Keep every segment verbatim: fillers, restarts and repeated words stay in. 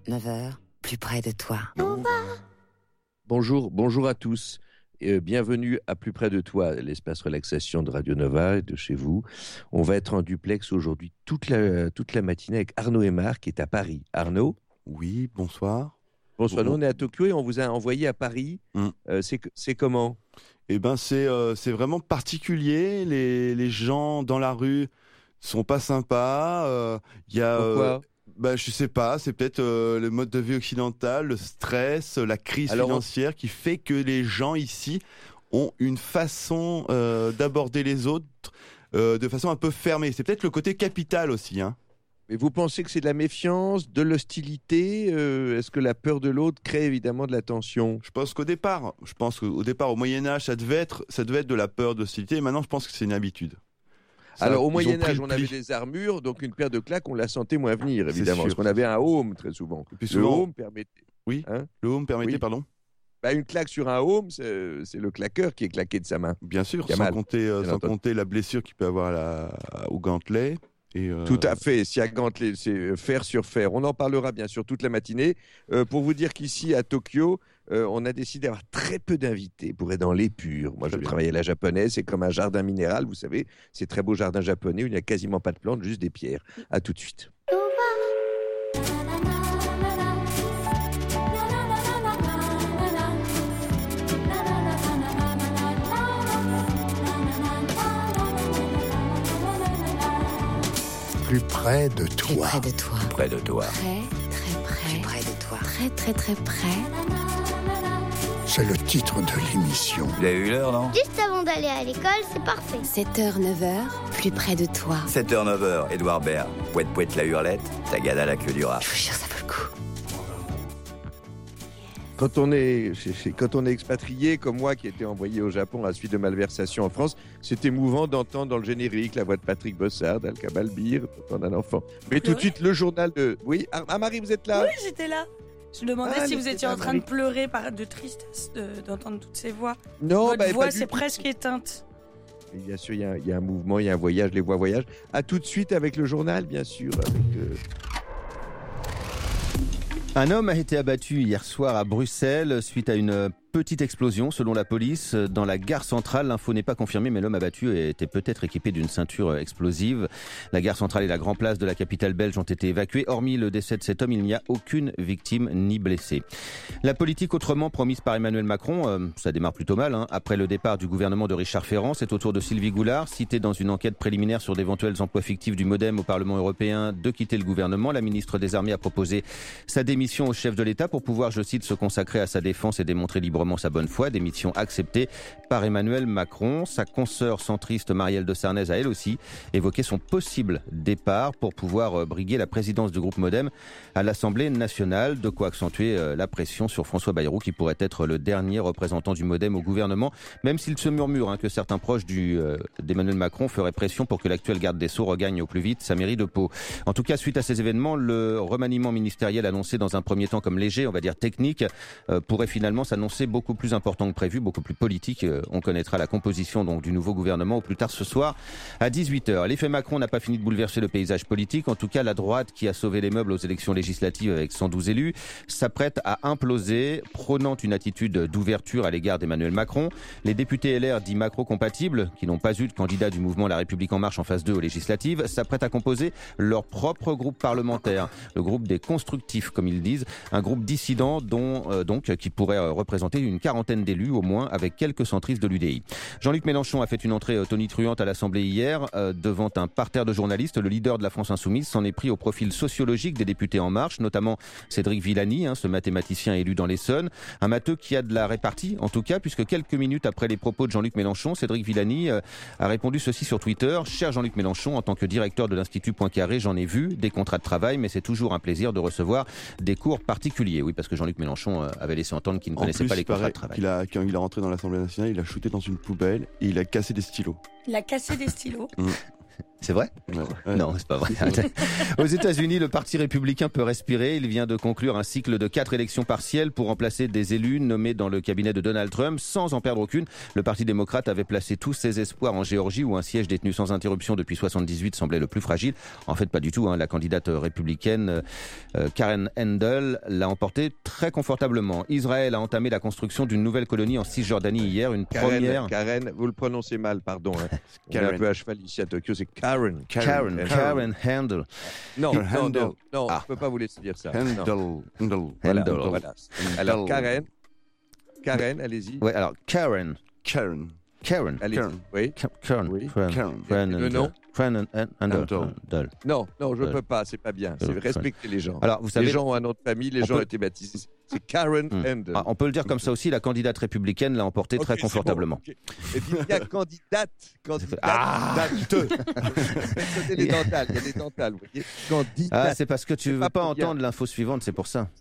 neuf heures, plus près de toi. Bonjour, bonjour à tous. Euh, bienvenue à Plus près de toi, l'espace relaxation de Radio Nova et de chez vous. On va être en duplex aujourd'hui toute la, toute la matinée avec Arnaud Aymar qui est à Paris. Arnaud ? Oui, bonsoir. Bonsoir, Bon. nous on est à Tokyo et on vous a envoyé à Paris. Mm. Euh, c'est, c'est comment ? Eh ben, c'est, euh, c'est vraiment particulier. Les, les gens dans la rue sont pas sympas. Euh, y a, Pourquoi ? euh, bah, je sais pas, c'est peut-être euh, le mode de vie occidental, le stress, la crise Alors, financière on... qui fait que les gens ici ont une façon euh, d'aborder les autres euh, de façon un peu fermée. C'est peut-être le côté capital aussi, hein. Mais vous pensez que c'est de la méfiance, de l'hostilité ? euh, Est-ce que la peur de l'autre crée évidemment de la tension ? Je pense qu'au départ, je pense qu'au départ, au Moyen-Âge, ça devait être, ça devait être de la peur, de l'hostilité. Et maintenant, je pense que c'est une habitude. Ça, Alors, au ils ont pris Moyen-Âge, le on avait pli. des armures, donc une paire de claques, on la sentait moins venir, C'est évidemment. sûr. Parce qu'on avait un home, très souvent. Et puis Le souvent- home permettait... Oui, Hein le home permettez, Oui. pardon. Bah, une claque sur un home, c'est, c'est le claqueur qui est claqué de sa main. Bien sûr, Il y a sans, mal, compter, euh, bien sans entendu. compter la blessure qu'il peut avoir à la, au gantelet. Et euh, Tout à fait, si à gantelet, c'est fer sur fer. On en parlera bien sûr toute la matinée. Euh, pour vous dire qu'ici, à Tokyo, euh, on a décidé d'avoir très peu d'invités pour être dans l'épure. Moi, Très je bien. travaille à la japonaise, c'est comme un jardin minéral, vous savez, ces très beaux jardins japonais où il n'y a quasiment pas de plantes, juste des pierres. À tout de suite. Plus près de Plus toi. près de toi. Près de toi. Très, très près. Plus près de toi. Très, très, très près. C'est le titre de l'émission. Vous avez eu l'heure, non Juste avant d'aller à l'école, c'est parfait. sept heures, neuf heures, plus près de toi. sept heures neuf heures, Édouard Baird. Pouette pouette la hurlette, Tagada la queue du rat. Je vous jure, ça vaut le coup. Quand on est, c'est- c'est- quand on est expatrié, comme moi qui était envoyé au Japon à la suite de malversations en France, c'est émouvant d'entendre dans le générique la voix de Patrick Bossard, Al-Kabal Bir, d'entendre un enfant. Mais tout de suite, le journal de... Oui, ah, ah, Marie, vous êtes là ? Oui, j'étais là. Je me demandais Ah, si mais vous c'est étiez pas en train de Marie. pleurer par de tristesse de- d'entendre toutes ces voix. Non, Votre bah, voix pas du s'est tout. presque éteinte. Et bien sûr, il y, a un- il y a un mouvement, il y a un voyage, les voix voyagent. À tout de suite avec le journal, bien sûr. Avec, euh, Un homme a été abattu hier soir à Bruxelles suite à une petite explosion selon la police dans la gare centrale. L'info n'est pas confirmée, mais l'homme abattu était peut-être équipé d'une ceinture explosive. La gare centrale et la Grand Place de la capitale belge ont été évacuées. Hormis le décès de cet homme, il n'y a aucune victime ni blessé. La politique autrement promise par Emmanuel Macron, euh, ça démarre plutôt mal. Hein. Après le départ du gouvernement de Richard Ferrand, c'est au tour de Sylvie Goulard, citée dans une enquête préliminaire sur d'éventuels emplois fictifs du MoDem au Parlement européen, de quitter le gouvernement. La ministre des Armées a proposé sa démission au chef de l'État pour pouvoir, je cite, se consacrer à sa défense et démontrer librement sa bonne foi. Démission acceptée par Emmanuel Macron. Sa consoeur centriste Marielle de Sarnez a elle aussi évoqué son possible départ pour pouvoir briguer la présidence du groupe MoDem à l'Assemblée nationale. De quoi accentuer la pression sur François Bayrou qui pourrait être le dernier représentant du MoDem au gouvernement, même s'il se murmure hein, que certains proches du, euh, d'Emmanuel Macron feraient pression pour que l'actuel garde des Sceaux regagne au plus vite sa mairie de Pau. En tout cas, suite à ces événements, le remaniement ministériel annoncé dans un premier temps comme léger, on va dire technique, euh, pourrait finalement s'annoncer beaucoup plus important que prévu, beaucoup plus politique. Euh, on connaîtra la composition donc du nouveau gouvernement au plus tard ce soir à dix-huit heures. L'effet Macron n'a pas fini de bouleverser le paysage politique. En tout cas, la droite qui a sauvé les meubles aux élections législatives avec cent douze élus s'apprête à imploser, prônant une attitude d'ouverture à l'égard d'Emmanuel Macron. Les députés L R dits macro-compatibles, qui n'ont pas eu de candidat du mouvement La République En Marche en phase deux aux législatives, s'apprêtent à composer leur propre groupe parlementaire, le groupe des constructifs, comme ils disent, un groupe dissident dont, euh, donc, qui pourrait euh, représenter une quarantaine d'élus au moins, avec quelques centristes de l'U D I. Jean-Luc Mélenchon a fait une entrée euh, tonitruante à l'Assemblée hier, euh, devant un parterre de journalistes. Le leader de la France Insoumise s'en est pris au profil sociologique des députés En Marche, notamment Cédric Villani, hein, ce mathématicien élu dans l'Essonne. Un matheux qui a de la répartie, en tout cas, puisque quelques minutes après les propos de Jean-Luc Mélenchon, Cédric Villani euh, a répondu ceci sur Twitter. « Cher Jean-Luc Mélenchon, en tant que directeur de l'Institut Poincaré, j'en ai vu des contrats de travail, mais c'est toujours un plaisir de recevoir des cours particuliers. » Oui, parce que Jean-Luc Mélenchon euh, avait laissé entendre qu'il ne En connaissait plus, pas les il contrats paraît de travail. qu'il a, quand il est rentré dans l'Assemblée nationale, il a shooté dans une poubelle et il a cassé des stylos. Il a cassé des stylos. Mmh. C'est vrai ? Ouais, ouais. Non, c'est pas vrai. Aux États-Unis, le Parti républicain peut respirer. Il vient de conclure un cycle de quatre élections partielles pour remplacer des élus nommés dans le cabinet de Donald Trump sans en perdre aucune. Le Parti démocrate avait placé tous ses espoirs en Géorgie où un siège détenu sans interruption depuis soixante-dix-huit semblait le plus fragile. En fait, pas du tout. Hein. La candidate républicaine euh, Karen Handel l'a emporté très confortablement. Israël a entamé la construction d'une nouvelle colonie en Cisjordanie hier. Une Karen, première... Karen, vous le prononcez mal, pardon. Hein. On est un peu à cheval ici à Tokyo, c'est Karen. Karen, Handel. Karen Handel. Non, non, Handel. non, non, Ah. je ne peux pas vous laisser dire ça. Handel, Non. Handel. Voilà, Handel. voilà. Alors, Karen, Karen, allez-y. Ouais, alors Karen, Karen. Karen, Allez-y. Karen. Oui. Ka- Karen, Oui. Karen, Karen. Karen Le Handel. nom Karen Handel. Handel. Handel. Non, non, je ne Euh, peux pas, c'est pas bien. C'est euh, respecter les gens. Alors, vous savez, Les gens ont un nom de famille, les on gens peut- ont été baptisés. C'est Karen Hmm. Handel. Ah, on peut le dire comme ça aussi, la candidate républicaine l'a emporté Ok, très c'est confortablement. bon, ok. Et dites bien candidate. Candidate. Ah. date. Faites les dentales, il y a des dentales, vous voyez. Candidate. Ah, c'est parce que tu C'est veux pas pas pour bien. entendre l'info suivante, c'est pour ça.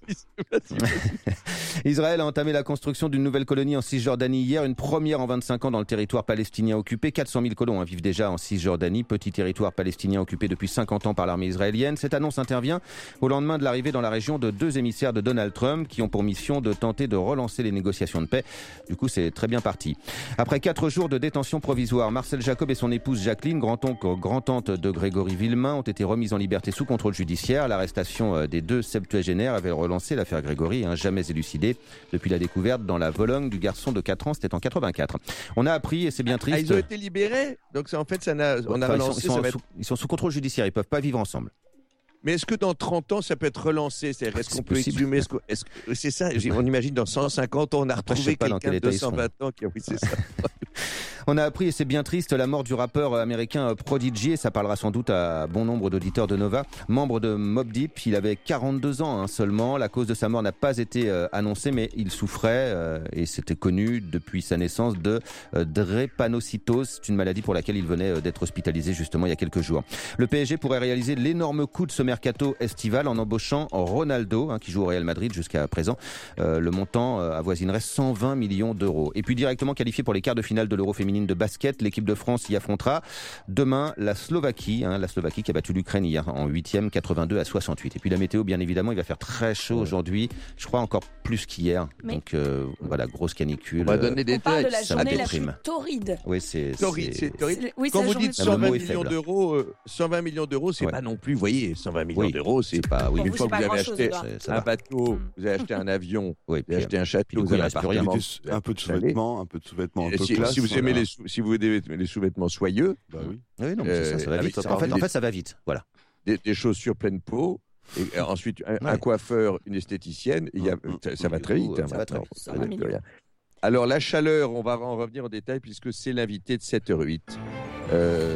Israël a entamé la construction d'une nouvelle colonie en Cisjordanie hier, une première en vingt-cinq ans dans le territoire palestinien occupé. quatre cent mille colons hein, vivent déjà en Cisjordanie, petit territoire palestinien occupé depuis cinquante ans par l'armée israélienne. Cette annonce intervient au lendemain de l'arrivée dans la région de deux émissaires de Donald Trump qui ont pour mission de tenter de relancer les négociations de paix. Du coup, c'est très bien parti. Après quatre jours de détention provisoire, Marcel Jacob et son épouse Jacqueline, grand-oncle, grand-tante de Grégory Villemain, ont été remis en liberté sous contrôle judiciaire. L'arrestation euh, des deux septuagénaires avait relancé l'affaire Grégory, hein, jamais élucidée depuis la découverte dans la Vologne du garçon de quatre ans, c'était en quatre-vingt-quatre. On a appris, et c'est bien Ah, triste... ils ont été libérés. Donc ça, en fait, ça n'a, on a Enfin, ils, sont, relancé. ils sont ça va sous, être- ils sont sous contrôle judiciaire, ils peuvent pas vivre ensemble. Mais est-ce que dans trente ans, ça peut être relancé? C'est-à-dire, est-ce C'est qu'on peut possible. exhumer est-ce que- est-ce que- C'est ça. j'ai- On imagine dans cent cinquante ans, on a Après, je retrouvé sais pas dans quelqu'un quel de état ils deux cent vingt ans qui a. Oui, c'est ça. On a appris, et c'est bien triste, la mort du rappeur américain Prodigy, et ça parlera sans doute à bon nombre d'auditeurs de Nova, membre de Mobb Deep. Il avait quarante-deux ans hein, seulement. La cause de sa mort n'a pas été euh, annoncée, mais il souffrait, euh, et c'était connu depuis sa naissance, de euh, drépanocytose. C'est une maladie pour laquelle il venait euh, d'être hospitalisé justement il y a quelques jours. Le P S G pourrait réaliser l'énorme coup de ce mercato estival en embauchant Ronaldo, hein, qui joue au Real Madrid jusqu'à présent. Euh, le montant euh, avoisinerait cent vingt millions d'euros. Et puis directement qualifié pour les quarts de finale de l'Euro féminine de basket, l'équipe de France y affrontera demain la Slovaquie, hein, la Slovaquie qui a battu l'Ukraine hier en huitième, quatre-vingt-deux à soixante-huit. Et puis la météo, bien évidemment, il va faire très chaud aujourd'hui. Je crois encore plus qu'hier. Mais- Donc euh, voilà, grosse canicule. On va donner des On parle de la détails. ça m'a journée la plus déprime. torride. Oui, c'est Torride, c'est torride. C'est- Oui, Quand c'est vous la dites journée- Le mot cent vingt est millions faible. d'euros, euh, cent vingt millions d'euros, c'est Ouais. pas non plus, vous voyez, cent vingt millions Oui. d'euros, c'est c'est pas. Oui, Pour une vous, fois c'est que vous pas avez grand-chose, acheté Edouard. c'est- ça un va. bateau, Mm. vous avez acheté un avion, Oui, vous puis, avez acheté un puis château, du coup, vous il avez un reste plus rien. appartement. Un peu de sous-vêtements, un peu de sous-vêtements un peu Si, classe. si vous aimez voilà. les sous- si vous aimez les sous-vêtements soyeux, Bah oui. oui, non, mais c'est ça, ça va Euh, vite. avec En fait, des- en fait, ça va vite. Voilà. des, des chaussures pleines peau, et euh, ensuite un, un Ouais. coiffeur, une esthéticienne, il y a, Mm, ça, ça va Du très coup, vite. hein, ça va très maintenant. vite. Ça va Plus mieux. rien. Alors la chaleur, on va en revenir en détail puisque c'est l'invité de sept heures huit. Euh,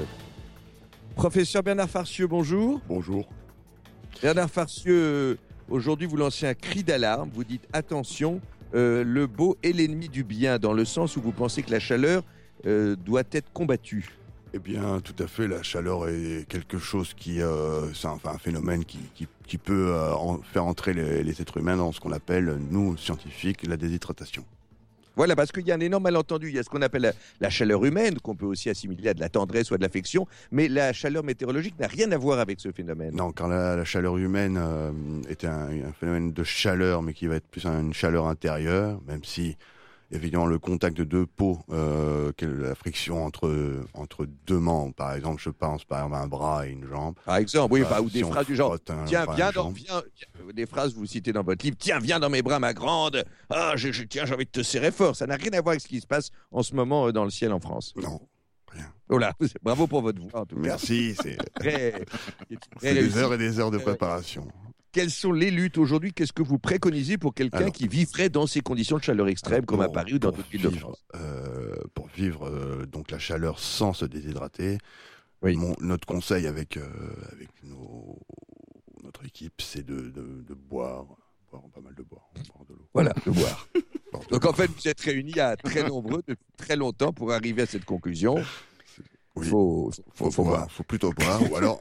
Professeur Bernard Farcieux, bonjour. Bonjour. Bernard Farcieux, aujourd'hui vous lancez un cri d'alarme, vous dites attention, euh, le beau est l'ennemi du bien, dans le sens où vous pensez que la chaleur euh, doit être combattue. Eh bien, tout à fait, la chaleur est quelque chose qui, euh, c'est un, enfin, un phénomène qui, qui, qui peut euh, en- faire entrer les, les êtres humains dans ce qu'on appelle, nous, scientifiques, la déshydratation. Voilà, parce qu'il y a un énorme malentendu. Il y a ce qu'on appelle la, la chaleur humaine, qu'on peut aussi assimiler à de la tendresse ou à de l'affection, mais la chaleur météorologique n'a rien à voir avec ce phénomène. Non, car la, la chaleur humaine euh, est un, un phénomène de chaleur, mais qui va être plus une chaleur intérieure, même si, évidemment, le contact de deux peaux, euh, quelle- la friction entre, entre deux membres, par exemple, je pense par exemple à un bras et une jambe. Par exemple, oui, Bah, bah, ou si des on phrases du genre frotte un- tiens, enfin, viens une dans, jambe. viens, des phrases que vous citez dans votre livre, tiens, viens dans mes bras, ma grande. Ah, je, je- tiens, j'ai envie de te serrer fort. Ça n'a rien à voir avec ce qui se passe en ce moment euh, dans le ciel en France. Non, rien. Voilà, bravo pour votre voix, en tout cas. Merci, c'est Très, très c'est des réussi. heures et des heures de préparation. Quelles sont les luttes aujourd'hui? Qu'est-ce que vous préconisez pour quelqu'un Alors, qui vivrait dans ces conditions de chaleur extrême, comme à Pour- Paris ou dans pour d'autres villes de vivre, France? euh, Pour vivre euh, donc la chaleur sans se déshydrater, Oui. mon- notre conseil avec, euh, avec nos- notre équipe, c'est de, de, de boire, boire pas mal de boire, boire de l'eau. Voilà, de boire. Boire de Donc l'eau. en fait, vous êtes réunis à très nombreux depuis très longtemps pour arriver à cette conclusion. Il Oui. faut, faut, faut, faut boire, boire. faut plutôt boire, ou alors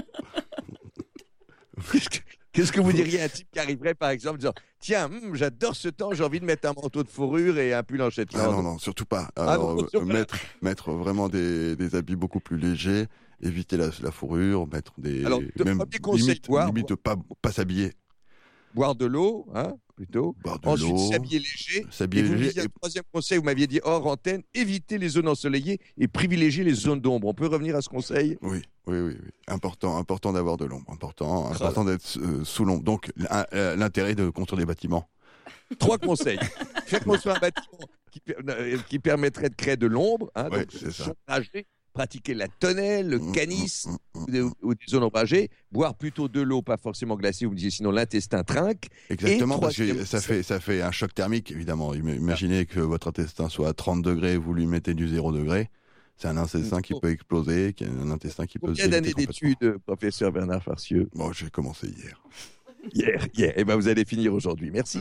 Qu'est-ce que, qu'est-ce que vous diriez à un type qui arriverait par exemple en disant tiens, hum, j'adore ce temps, j'ai envie de mettre un manteau de fourrure et un pull en ah Shetland. non non surtout pas. Ah Alors, non, euh, surtout pas. mettre mettre vraiment des, des habits beaucoup plus légers éviter la, la fourrure, mettre des... Alors, de- même premier conseil, limite, boire, limite pas, pas s'habiller. Boire de l'eau, hein, plutôt. Boire de Ensuite, l'eau, s'habiller léger. s'habiller Et vous me léger disiez et- un troisième conseil, vous m'aviez dit hors antenne, éviter les zones ensoleillées et privilégier les zones d'ombre. On peut revenir à ce conseil? Oui, oui, oui, oui. Important, important d'avoir de l'ombre. Important, Ah. important d'être euh, sous l'ombre. Donc, l'in- euh, l'intérêt de construire des bâtiments. Trois conseils. Faire construire un bâtiment qui, per- euh, qui permettrait de créer de l'ombre, hein, Ouais, donc c'est ça. s'ombrager, pratiquer la tonnelle, le Mm, canis mm, mm, ou des, ou des zones ombragées, boire plutôt de l'eau, pas forcément glacée, vous me disiez sinon l'intestin trinque. Exactement, Et parce que troisième ça conseil. fait, ça fait un choc thermique, évidemment. Im- Imaginez que votre intestin soit à trente degrés, vous lui mettez du zéro degré. C'est un intestin qui Oh. peut exploser, qui- un intestin qui peut se Combien d'années déliter complètement. d'études, professeur Bernard Farcieux? Bon, j'ai commencé hier. Hier, hier. Eh ben, vous allez finir aujourd'hui. Merci.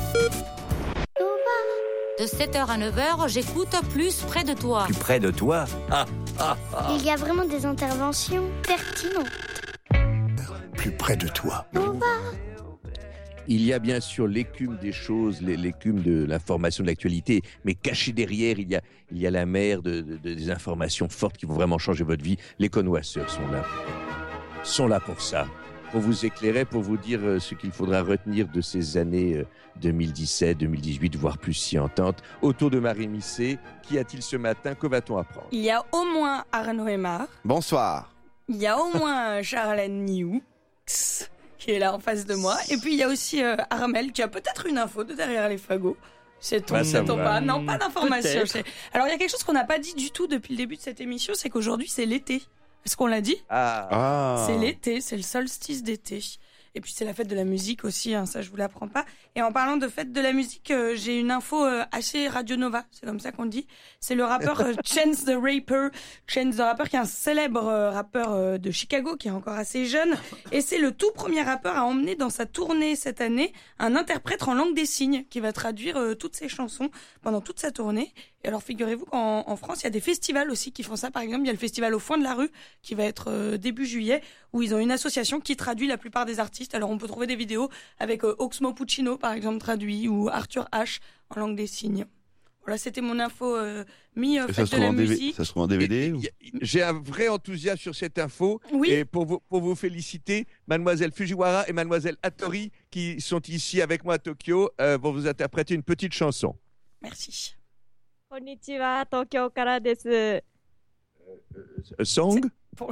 De sept heures à neuf heures, j'écoute plus près de toi. Plus près de toi. Ah, ah, ah. Il y a vraiment des interventions pertinentes. Plus près de toi. Il y a bien sûr l'écume des choses, l'é- l'écume de l'information de l'actualité, mais caché derrière, il y a, il y a la mer de, de- de- des informations fortes qui vont vraiment changer votre vie. Les connoisseurs sont là, sont là pour ça, pour vous éclairer, pour vous dire euh, ce qu'il faudra retenir de ces années euh, deux mille dix-sept, deux mille dix-huit, voire plus si ententes. Autour de Marie Misset, qu'y a-t-il ce matin? Que va-t-on apprendre? Il y a au moins Arnaud Aymar. Bonsoir. Il y a au moins Charlène Nioux qui est là en face de moi. Et puis il y a aussi euh, Armel qui a peut-être une info de derrière les fagots. C'est Va on savoir. pas. Non, pas d'information. Peut-être. C'est- Alors il y a quelque chose qu'on n'a pas dit du tout depuis le début de cette émission, c'est qu'aujourd'hui c'est l'été. Est-ce qu'on l'a dit? Ah, Ah. C'est l'été, c'est le solstice d'été. Et puis c'est la fête de la musique aussi, hein, ça je vous l'apprends pas. Et en parlant de fête de la musique, euh, j'ai une info euh, assez Radio Nova, c'est comme ça qu'on dit. C'est le rappeur euh, Chance the Rapper. Chance the Rapper qui est un célèbre euh, rappeur euh, de Chicago, qui est encore assez jeune. Et c'est le tout premier rappeur à emmener dans sa tournée cette année un interprète en langue des signes qui va traduire euh, toutes ses chansons pendant toute sa tournée. Et alors figurez-vous qu'en en France, il y a des festivals aussi qui font ça. Par exemple, il y a le festival au Foin de la Rue qui va être euh, début juillet, où ils ont une association qui traduit la plupart des artistes. Alors on peut trouver des vidéos avec euh, Oxmo Puccino par exemple traduit, ou Arthur H en langue des signes. Voilà, c'était mon info euh, mi euh, Et ça fête se de trouve la en D V D, musique. ça se trouve en D V D Et- ou- et- et- J'ai un vrai enthousiasme sur cette info. Oui. Et pour vous, pour vous féliciter, mademoiselle Fujiwara et mademoiselle Hattori, qui sont ici avec moi à Tokyo, euh, vont vous interpréter une petite chanson. Merci. こんにちは、東京からです。 A song Pour-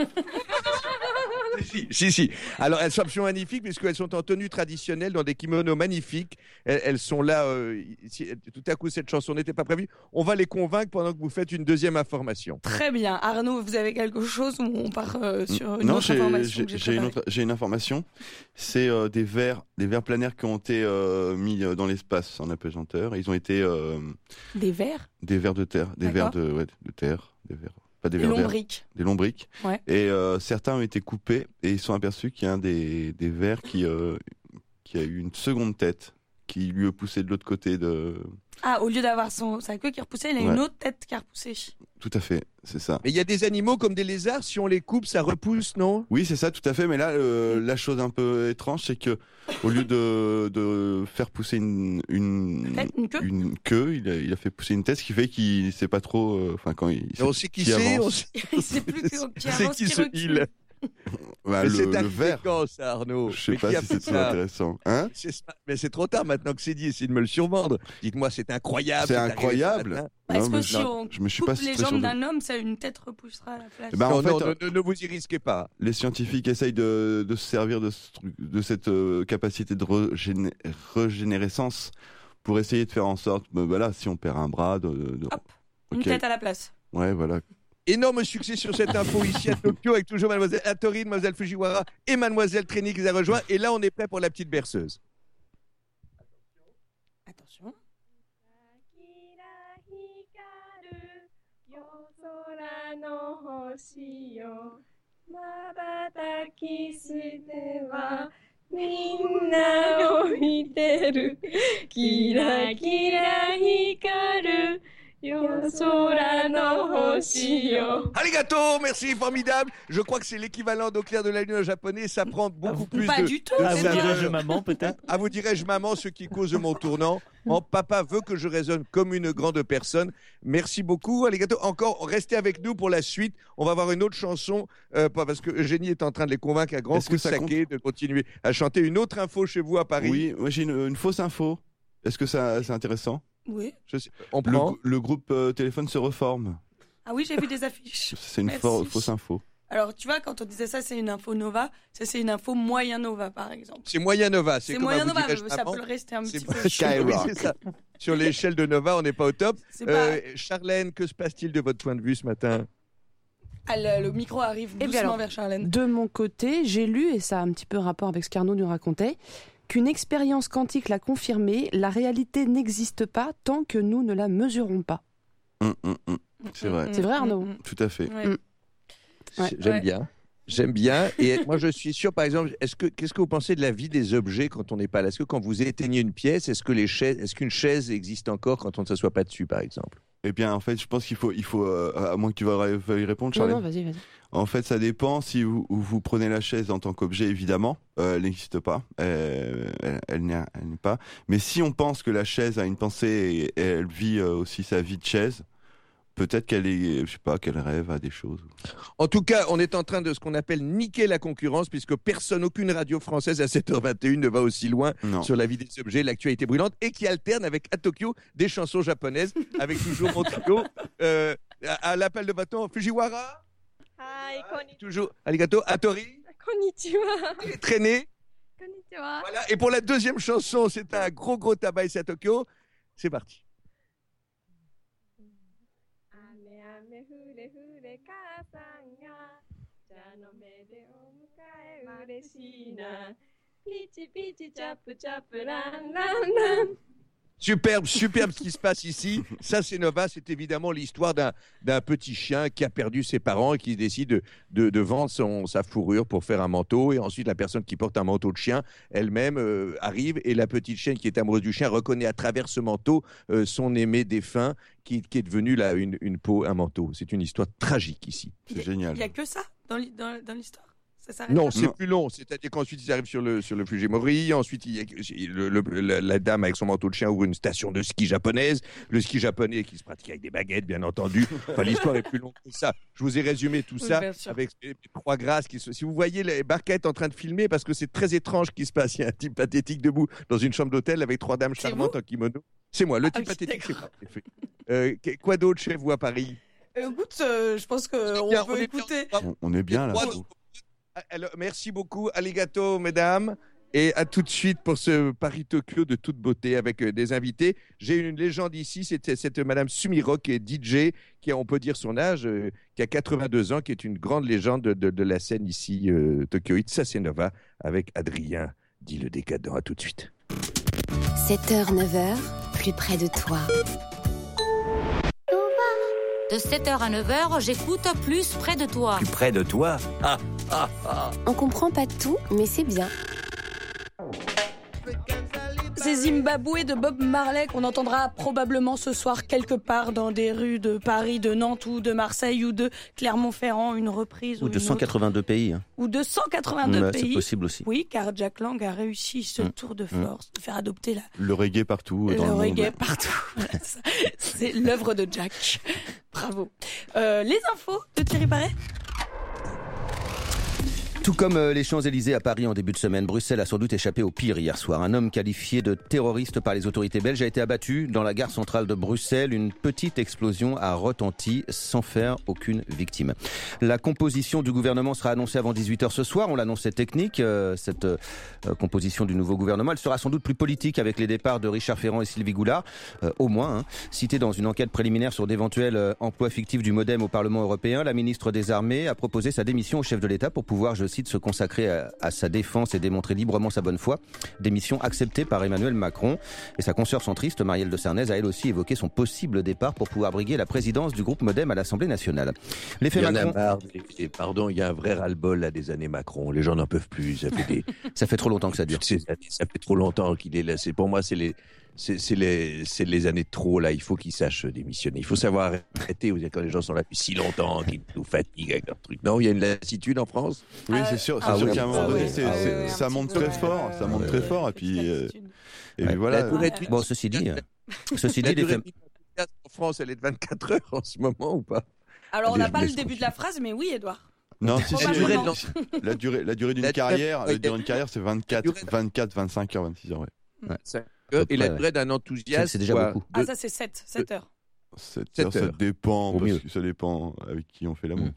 si, si, si. Alors, elles sont absolument magnifiques puisqu'elles sont en tenue traditionnelle dans des kimonos magnifiques. Elles, elles sont là. euh, si- tout à coup, cette chanson n'était pas prévue. On va les convaincre pendant que vous faites une deuxième information. Très bien. Arnaud, vous avez quelque chose ou on part euh, sur une Non, autre j'ai information j'ai- que j'ai j'ai une, préparée autre- j'ai une information. C'est euh, des vers, des vers planaires qui ont été euh, mis euh, dans l'espace en apesanteur. Ils ont été euh, Des vers, des vers de terre, des vers D'accord. de, ouais, de terre, des vers, pas des des vers d'air, lombriques. des lombriques. Ouais. Et euh, certains ont été coupés et ils sont aperçus qu'il y a un des, des vers qui, euh, qui a eu une seconde tête qui lui a poussé de l'autre côté de. Ah, au lieu d'avoir son, sa queue qui repoussait, il a Ouais. une autre tête qui a repoussé. Tout à fait, c'est ça. Mais il y a des animaux comme des lézards, si on les coupe, ça repousse, non? Oui, c'est ça, tout à fait. Mais là, euh, la chose un peu étrange, c'est que au lieu de, de faire pousser une, une, Tête, une queue une queue, il a, il a fait pousser une tête, ce qui fait qu'il sait pas trop. euh, Enfin, quand il. Et on sait qui qui c'est, on avance. sait, Il sait plus que- qui c'est avance, qui qui ce recule. il. Bah, Mais le, c'est le arrivé verre. quand, ça, Arnaud? Je sais Mais pas qui a si fait c'est très ça? intéressant. Hein C'est- Mais c'est trop tard maintenant que c'est dit, essayez de me le survendre. Dites-moi, c'est incroyable. C'est arrivé ce incroyable. matin. Est-ce Non, que mais si je- on je me suis coupe pas les très sûr jambes de- d'un homme, ça, une tête repoussera à la place. Eh ben, non, en fait, non, euh, ne, ne vous y risquez pas. Les scientifiques essayent de, de se servir de, ce truc- de cette euh, capacité de régéné- régénérescence pour essayer de faire en sorte, bah, voilà, si on perd un bras, de, de- Hop, une Ok. tête à la place. Ouais, voilà. Énorme succès sur cette info ici à Tokyo avec toujours mademoiselle Hattori, mademoiselle Fujiwara et mademoiselle Trini qui les a rejoints. Et là, on est prêt pour la petite berceuse. Attention. 空の星よまばたきしてはみんなを見てるキラキラ光る夜空の星よ Arigato, merci, formidable. Je crois que c'est l'équivalent d'au clair de la lune en japonais. Ça prend beaucoup plus Pas de. du tout, de Ah, vous c'est saveur. dirais-je maman peut-être? Ah, vous dirais-je maman, ce qui cause mon tournant. Mon papa veut que je raisonne comme une grande personne. Merci beaucoup, Alligato. Encore, restez avec nous pour la suite. On va avoir une autre chanson, euh, parce que Eugénie est en train de les convaincre à grand coup de saké de continuer à chanter. Une autre info chez vous à Paris. Oui, moi j'ai une, une fausse info. Est-ce que ça, c'est intéressant? Oui. Je sais, on prend. Le, le groupe euh, Téléphone se reforme. Ah oui, j'ai vu des affiches. C'est une fa- fausse info. Alors, tu vois, quand on disait ça, c'est une info Nova. Ça, c'est une info Moyen Nova, par exemple. C'est Moyen Nova. C'est, c'est comme Moyen vous Nova, dirais-je ça avant. peut le rester un C'est petit peu. Skyrock. Oui, c'est ça. Sur l'échelle de Nova, on n'est pas au top. Euh, pas... Charlène, que se passe-t-il de votre point de vue ce matin? Ah, le, le micro arrive Eh doucement alors, vers Charlène. De mon côté, j'ai lu, et ça a un petit peu rapport avec ce qu'Arnaud nous racontait, qu'une expérience quantique l'a confirmé, la réalité n'existe pas tant que nous ne la mesurons pas. Mmh, mmh, mmh. C'est vrai. C'est vrai, Arnaud? Tout à fait. Ouais. Mmh. Ouais. J'aime Ouais. bien. J'aime bien. Et moi, je suis sûr, par exemple, est-ce que, qu'est-ce que vous pensez de la vie des objets quand on n'est pas là? Est-ce que quand vous éteignez une pièce, est-ce que les chaises, est-ce qu'une chaise existe encore quand on ne s'assoit pas dessus, par exemple? Eh bien, en fait, je pense qu'il faut, il faut euh, à moins que tu veuilles répondre, Non, Charlène. non, vas-y, vas-y. En fait, ça dépend. Si vous, vous prenez la chaise en tant qu'objet, évidemment, euh, elle n'existe pas. Euh, elle, elle, n'est, elle n'est pas. Mais si on pense que la chaise a une pensée et, et elle vit euh, aussi sa vie de chaise, peut-être qu'elle est, je sais pas, qu'elle rêve à des choses. En tout cas, on est en train de ce qu'on appelle niquer la concurrence, puisque personne, aucune radio française à sept heures vingt et une ne va aussi loin Non. sur la vie des objets, l'actualité brûlante, et qui alterne avec à Tokyo des chansons japonaises, avec toujours mon trio. Euh, à, à l'appel de bâton, Fujiwara, Hi, konnichiwa. toujours Arigato, Hattori, Konnichiwa. et Traîné. Konnichiwa. Voilà. Et pour la deuxième chanson, c'est un gros gros tabac ici à Tokyo. C'est parti. 雨雨ふれふれ母さんが茶の目でお迎え嬉しいなピチピチチャプチャプランランラン Superbe, superbe ce qui se passe ici. Ça, c'est Nova. C'est évidemment l'histoire d'un, d'un petit chien qui a perdu ses parents et qui décide de, de, de vendre son, sa fourrure pour faire un manteau. Et ensuite, la personne qui porte un manteau de chien, elle-même, euh, arrive. Et la petite chienne qui est amoureuse du chien reconnaît à travers ce manteau euh, son aimé défunt qui, qui est devenu là une, une peau, un manteau. C'est une histoire tragique ici. C'est génial. Il n'y a que ça dans, l'i- dans, dans l'histoire. Ça s'arrête Non, là c'est plus long. C'est-à-dire qu'ensuite, ils arrivent sur le, sur le Fujimori. Ensuite, il y a, le, le- la, la dame avec son manteau de chien ouvre une station de ski japonaise. Le ski japonais qui se pratique avec des baguettes, bien entendu. Enfin, l'histoire est plus longue que ça. Je vous ai résumé tout Oui, ça bien sûr. avec les trois grâces. Qui se... Si vous voyez les barquettes en train de filmer, parce que c'est très étrange ce qui se passe. Il y a un type pathétique debout dans une chambre d'hôtel avec trois dames C'est charmantes vous en kimono. C'est moi, le Ah type oui, pathétique. C'est d'accord. moi. Euh, qu- quoi d'autre chez vous à Paris? Euh, Écoute, euh, je pense qu'on Bien, peut est bien. écouter. On, on est bien là. Trois- Alors, merci beaucoup, Arigato, mesdames. Et à tout de suite pour ce Paris Tokyo de toute beauté avec euh, des invités. J'ai une légende ici, c'était cette Madame Sumiro qui est D J, qui a, on peut dire son âge, euh, qui a quatre-vingt-deux ans, qui est une grande légende de, de, de la scène ici, euh, Tokyoïde. Ça, c'est Nova avec Adrien, dit le décadent. À tout de suite. sept heures neuf heures, plus près de toi. De sept heures à neuf heures, j'écoute plus près de toi. Plus près de toi. Ah, ah, ah. On comprend pas tout, mais c'est bien. C'est Zimbabwe de Bob Marley qu'on entendra probablement ce soir quelque part dans des rues de Paris, de Nantes ou de Marseille ou de Clermont-Ferrand, une reprise Ou ou de une cent quatre-vingt-deux pays. Hein. autre. Ou de cent quatre-vingt-deux Ouais, pays. c'est possible aussi. Oui, car Jack Lang a réussi ce Mm. tour de force de faire adopter la, Le reggae partout dans le le monde. reggae partout. Voilà, ça, c'est l'œuvre de Jack. Bravo. Euh, les infos de Thierry Paré. Tout comme euh, les Champs-Élysées à Paris en début de semaine, Bruxelles a sans doute échappé au pire hier soir. Un homme qualifié de terroriste par les autorités belges a été abattu dans la gare centrale de Bruxelles. Une petite explosion a retenti sans faire aucune victime. La composition du gouvernement sera annoncée avant dix-huit heures ce soir. On l'annonçait technique, euh, cette euh, composition du nouveau gouvernement. Elle sera sans doute plus politique avec les départs de Richard Ferrand et Sylvie Goulard, euh, au moins. Hein. Cité dans une enquête préliminaire sur d'éventuels euh, emplois fictifs du MoDem au Parlement européen, la ministre des Armées a proposé sa démission au chef de l'État pour pouvoir, je cite, se consacrer à, à sa défense et démontrer librement sa bonne foi. Démission acceptée par Emmanuel Macron. Et sa consoeur centriste, Marielle de Sarnez, a elle aussi évoqué son possible départ pour pouvoir briguer la présidence du groupe MoDem à l'Assemblée nationale. L'effet Il y en Macron... a marre. Et, et pardon, il y a un vrai ras-le-bol là, des années Macron. Les gens n'en peuvent plus. Ça fait, des... ça fait trop longtemps que ça dure. Ces années, ça fait trop longtemps qu'il est là. C'est, pour moi, c'est les... c'est, c'est, les, c'est les années de trop, là. Il faut qu'ils sachent démissionner. Il faut savoir arrêter. Vous savez, quand les gens sont là depuis si longtemps, qu'ils nous fatiguent avec leur truc. Non, il y a une lassitude en France. Oui, c'est sûr. C'est ah, sûr oui. qu'à un moment Ah, donné, oui. c'est, Ah, c'est, oui. ça monte très fort. Ça monte très fort. Et puis, euh, et puis voilà. La durée de vie- Bon, ceci dit, euh, ceci la dit, les durée faits- de vie d'un podcast en France, elle est de vingt-quatre heures en ce moment ou pas? Alors, on Allez, n'a je pas vous le laisse début de la phrase, mais oui, Edouard. Non, si, si, La durée de la, la durée, la durée d'une La durée- carrière, ouais, la durée d'une carrière, c'est vingt-quatre, durée de- vingt-quatre, vingt-cinq heures, vingt-six heures, ouais. cinq heures, et la Ouais, ouais. durée d'un enthousiasme. C'est- c'est déjà quoi, beaucoup. Ah, de- ça, c'est sept, sept heures. sept sept heures, ça heures. dépend, Vaut parce mieux. que ça dépend avec qui on fait l'amour.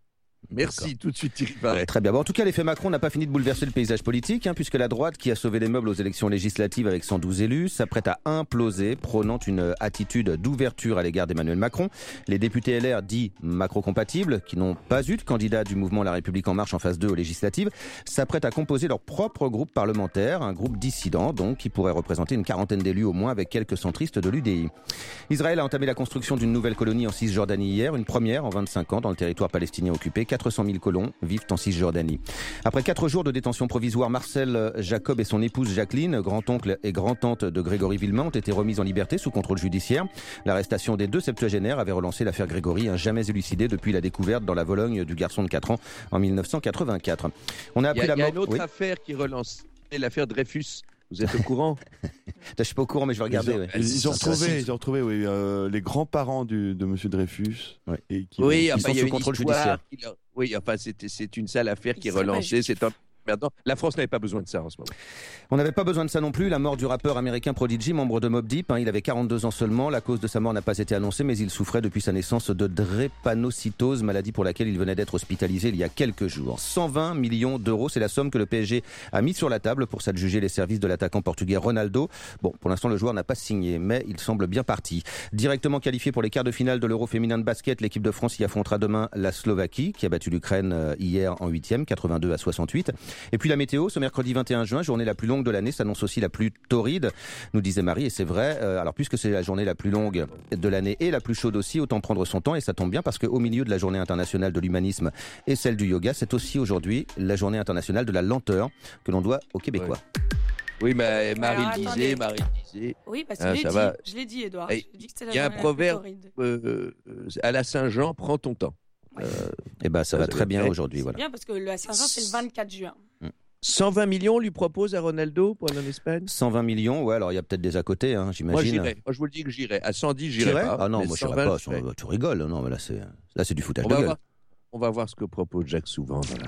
Merci, tout de suite, Thierry Barret. Très bien. Bon, en tout cas, l'effet Macron n'a pas fini de bouleverser le paysage politique, hein, puisque la droite, qui a sauvé les meubles aux élections législatives avec cent douze élus, s'apprête à imploser, prônant une attitude d'ouverture à l'égard d'Emmanuel Macron. Les députés L R dits macro-compatibles, qui n'ont pas eu de candidat du mouvement La République En Marche en phase deux aux législatives, s'apprêtent à composer leur propre groupe parlementaire, un groupe dissident, donc, qui pourrait représenter une quarantaine d'élus au moins, avec quelques centristes de l'U D I. Israël a entamé la construction d'une nouvelle colonie en Cisjordanie hier, une première en vingt-cinq ans dans le territoire palestinien occupé. quatre cent mille colons vivent en Cisjordanie. Après quatre jours de détention provisoire, Marcel Jacob et son épouse Jacqueline, grand-oncle et grand-tante de Grégory Villemain, ont été remis en liberté sous contrôle judiciaire. L'arrestation des deux septuagénaires avait relancé l'affaire Grégory, un jamais élucidée depuis la découverte dans la Vologne du garçon de quatre ans en mille neuf cent quatre-vingt-quatre. On a Il y appris a, la il y a mort... une autre Oui. affaire qui relance, l'affaire Dreyfus. Vous êtes au courant? Je suis pas au courant, mais je vais regarder. Ils ont, ouais. ils ont Ça, ça, retrouvé, c'est- ils ont retrouvé, oui, euh, les grands-parents du, de Monsieur Dreyfus. Ouais. Et qui Oui, Ils enfin, sont il y a sous une contrôle histoire judiciaire. qui leur- Oui, enfin, c'est, c'est une sale affaire qui est Il serait relancée. magique. C'est un... Maintenant, la France n'avait pas besoin de ça en ce moment. On n'avait pas besoin de ça non plus. La mort du rappeur américain Prodigy, membre de Mobb Deep, hein, il avait quarante-deux ans seulement. La cause de sa mort n'a pas été annoncée, mais il souffrait depuis sa naissance de drépanocytose, maladie pour laquelle il venait d'être hospitalisé il y a quelques jours. cent vingt millions d'euros, c'est la somme que le P S G a mise sur la table pour s'adjuger les services de l'attaquant portugais Ronaldo. Bon, pour l'instant, le joueur n'a pas signé, mais il semble bien parti. Directement qualifié pour les quarts de finale de l'Euro féminin de basket, l'équipe de France y affrontera demain la Slovaquie, qui a battu l'Ukraine euh, hier en huitième, quatre-vingt-deux à soixante-huit. Et puis la météo, ce mercredi vingt et un juin, journée la plus longue de l'année, s'annonce aussi la plus torride, nous disait Marie, et c'est vrai. Euh, alors puisque c'est la journée la plus longue de l'année et la plus chaude aussi, autant prendre son temps, et ça tombe bien parce qu'au milieu de la journée internationale de l'humanisme et celle du yoga, c'est aussi aujourd'hui la journée internationale de la lenteur que l'on doit aux Québécois. Oui, mais Marie Alors, le disait, attendez. Marie le disait. Oui, parce que Ah, je l'ai ça dit. va. Je l'ai dit, Edouard. Et J'ai dit que c'était la Il y a un journée la plus proverbe torride. euh, euh, à la Saint-Jean, prends ton temps. Euh, Et ben ça va Vous très avez bien fait. aujourd'hui, C'est voilà. bien parce que le Saint-Jean, c'est le vingt-quatre juin. cent vingt millions lui propose à Ronaldo pour aller en Espagne. cent vingt millions, ouais, alors il y a peut-être des à côté, hein, Moi, j'imagine. j'irais. Moi, je vous le dis que j'irais. À cent dix, j'irais T'irais pas. Ah non, mais moi je cent n'irais vingt, pas. j'irais. Bah, tu rigoles, non, mais là c'est là c'est du foutage On de va, gueule. voir, on va voir ce que propose Jacques Souvent. Voilà.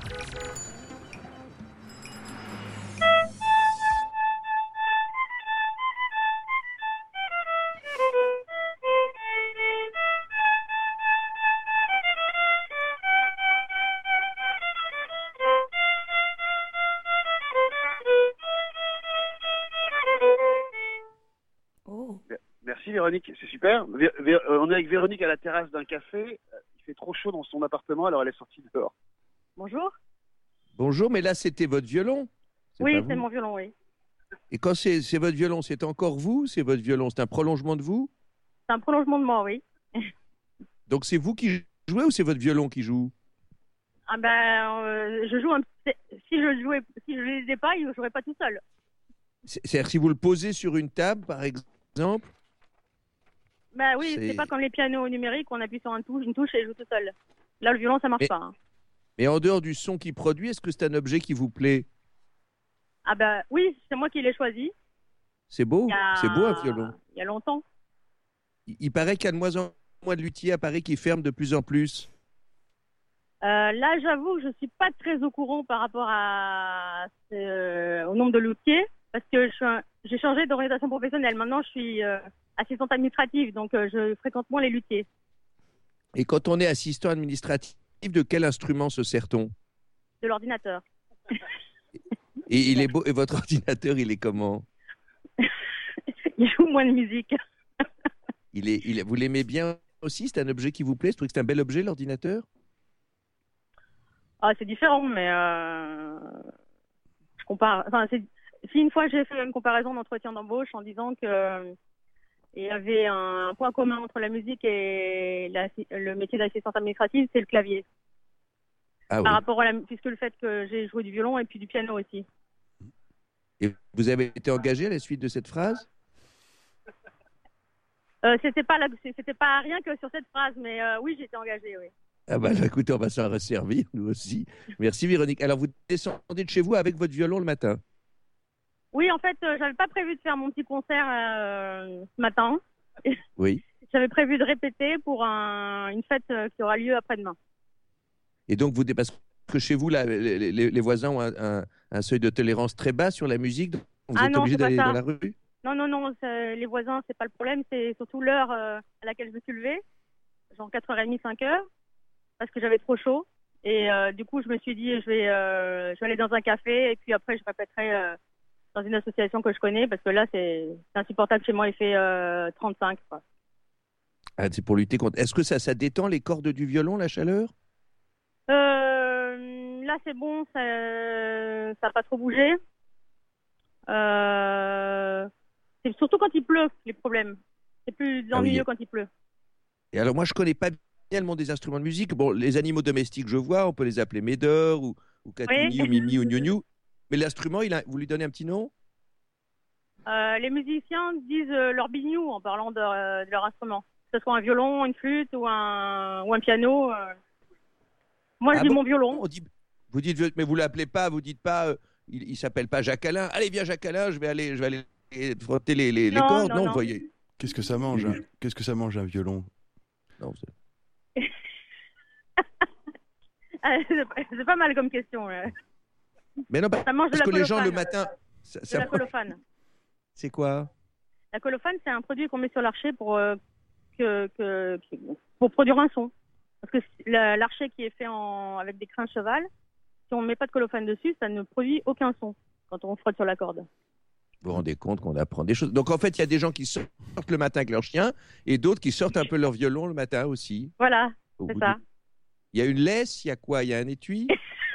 Oh. Merci Véronique, c'est super. Vé- Vé- euh, on est avec Véronique à la terrasse d'un café. Euh, Il fait trop chaud dans son appartement, alors elle est sortie dehors. Bonjour. Bonjour, mais là, c'était votre violon. C'est Oui, pas c'est vous. mon violon, oui. Et quand c'est c'est votre violon, c'est encore vous? C'est votre violon? C'est un prolongement de vous? C'est un prolongement de moi, oui. Donc c'est vous qui jouez ou c'est votre violon qui joue? Ah ben, euh, je joue un petit... Si je le jouais, si je les ai pas, je jouerais pas tout seul. C'est- C'est-à-dire si vous le posez sur une table, par exemple? Ben oui, C'est- c'est pas comme les pianos numériques, on appuie sur un touche, une touche et je joue tout seul. Là, le violon, ça marche Mais- pas. hein. Mais en dehors du son qu'il produit, est-ce que c'est un objet qui vous plaît? Ah ben oui, c'est moi qui l'ai choisi. C'est beau? Il y a- C'est beau un violon. Il y a longtemps. Il, il paraît qu'il y a de moins en moins de luthiers à Paris qui ferment de plus en plus. Euh, là, j'avoue que je suis pas très au courant par rapport à euh, au nombre de luthiers, parce que je suis un- j'ai changé d'orientation professionnelle. Maintenant, je suis euh, assistante administrative, donc euh, je fréquente moins les luthiers. Et quand on est assistant administratif, de quel instrument se sert-on? De l'ordinateur. Et il est beau. Et votre ordinateur, il est comment? Il joue moins de musique. Il est, il, vous l'aimez bien aussi? C'est un objet qui vous plaît? Vous trouvez que c'est un bel objet, l'ordinateur? Ah, c'est différent, mais euh, je compare. Enfin, c'est- si une fois j'ai fait une comparaison d'entretien d'embauche en disant que euh, il y avait un point commun entre la musique et la- le métier d'assistante administrative, c'est le clavier. Ah Par oui. rapport à la, puisque le fait que j'ai joué du violon et puis du piano aussi. Et vous avez été engagé à la suite de cette phrase? Euh, c'était pas là, c'était pas rien que sur cette phrase, mais euh, oui, j'étais engagée, oui. Ah bah, écoutez, on va s'en resservir, nous aussi. Merci Véronique. Alors, vous descendez de chez vous avec votre violon le matin? Oui, en fait, euh, j'avais pas prévu de faire mon petit concert euh, ce matin. Oui. J'avais prévu de répéter pour un, une fête euh, qui aura lieu après-demain. Et donc, vous parce que chez vous, là, les, les, les voisins ont un, un, un seuil de tolérance très bas sur la musique. Donc vous ah êtes non, obligé c'est pas d'aller ça. dans la rue? Non, non, non, les voisins, c'est pas le problème. C'est surtout l'heure euh, à laquelle je me suis levée, genre quatre heures trente, cinq heures, parce que j'avais trop chaud. Et euh, du coup, je me suis dit, je vais, euh, je vais aller dans un café et puis après, je répéterai euh, dans une association que je connais, parce que là, c'est insupportable chez moi. Il fait euh, trente-cinq, quoi. Ah, c'est pour lutter contre. Est-ce que ça, ça détend les cordes du violon, la chaleur? euh, Là, c'est bon, ça n'a pas trop bougé. Euh, c'est surtout quand il pleut, les problèmes. C'est plus ennuyeux ah oui. quand il pleut. Et alors, moi, je connais pas bien le monde des instruments de musique. Bon, les animaux domestiques, je vois, on peut les appeler Médor ou, ou Catouni oui. ou Mimi ou Gnou-Gnou. Mais l'instrument, il a... vous lui donnez un petit nom? euh, Les musiciens disent euh, leur bignou en parlant de, euh, de leur instrument. Que ce soit un violon, une flûte ou un, ou un piano. Euh... Moi, je ah dis bon mon violon. Dit... Vous dites, mais vous l'appelez pas, vous dites pas, euh, il, il s'appelle pas Jacques Alain. Allez, viens Jacques Alain, je vais aller, je vais aller frotter les, les, non, les cordes. Non, non, non. vous voyez. Qu'est-ce que ça mange hein Qu'est-ce que ça mange un violon? Non, c'est... c'est pas mal comme question. Là. Mais non, ça mange parce de la que les gens le colophane. matin. Ça, ça... De la colophane. C'est quoi? La colophane, c'est un produit qu'on met sur l'archet pour, euh, que, que, pour produire un son. Parce que l'archet qui est fait en, avec des crins de cheval, si on ne met pas de colophane dessus, ça ne produit aucun son quand on frotte sur la corde. Vous vous rendez compte qu'on apprend des choses. Donc en fait, il y a des gens qui sortent le matin avec leur chien et d'autres qui sortent un peu leur violon le matin aussi. Voilà, c'est ça. Du... Il y a une laisse, il y a quoi? Il y a un étui?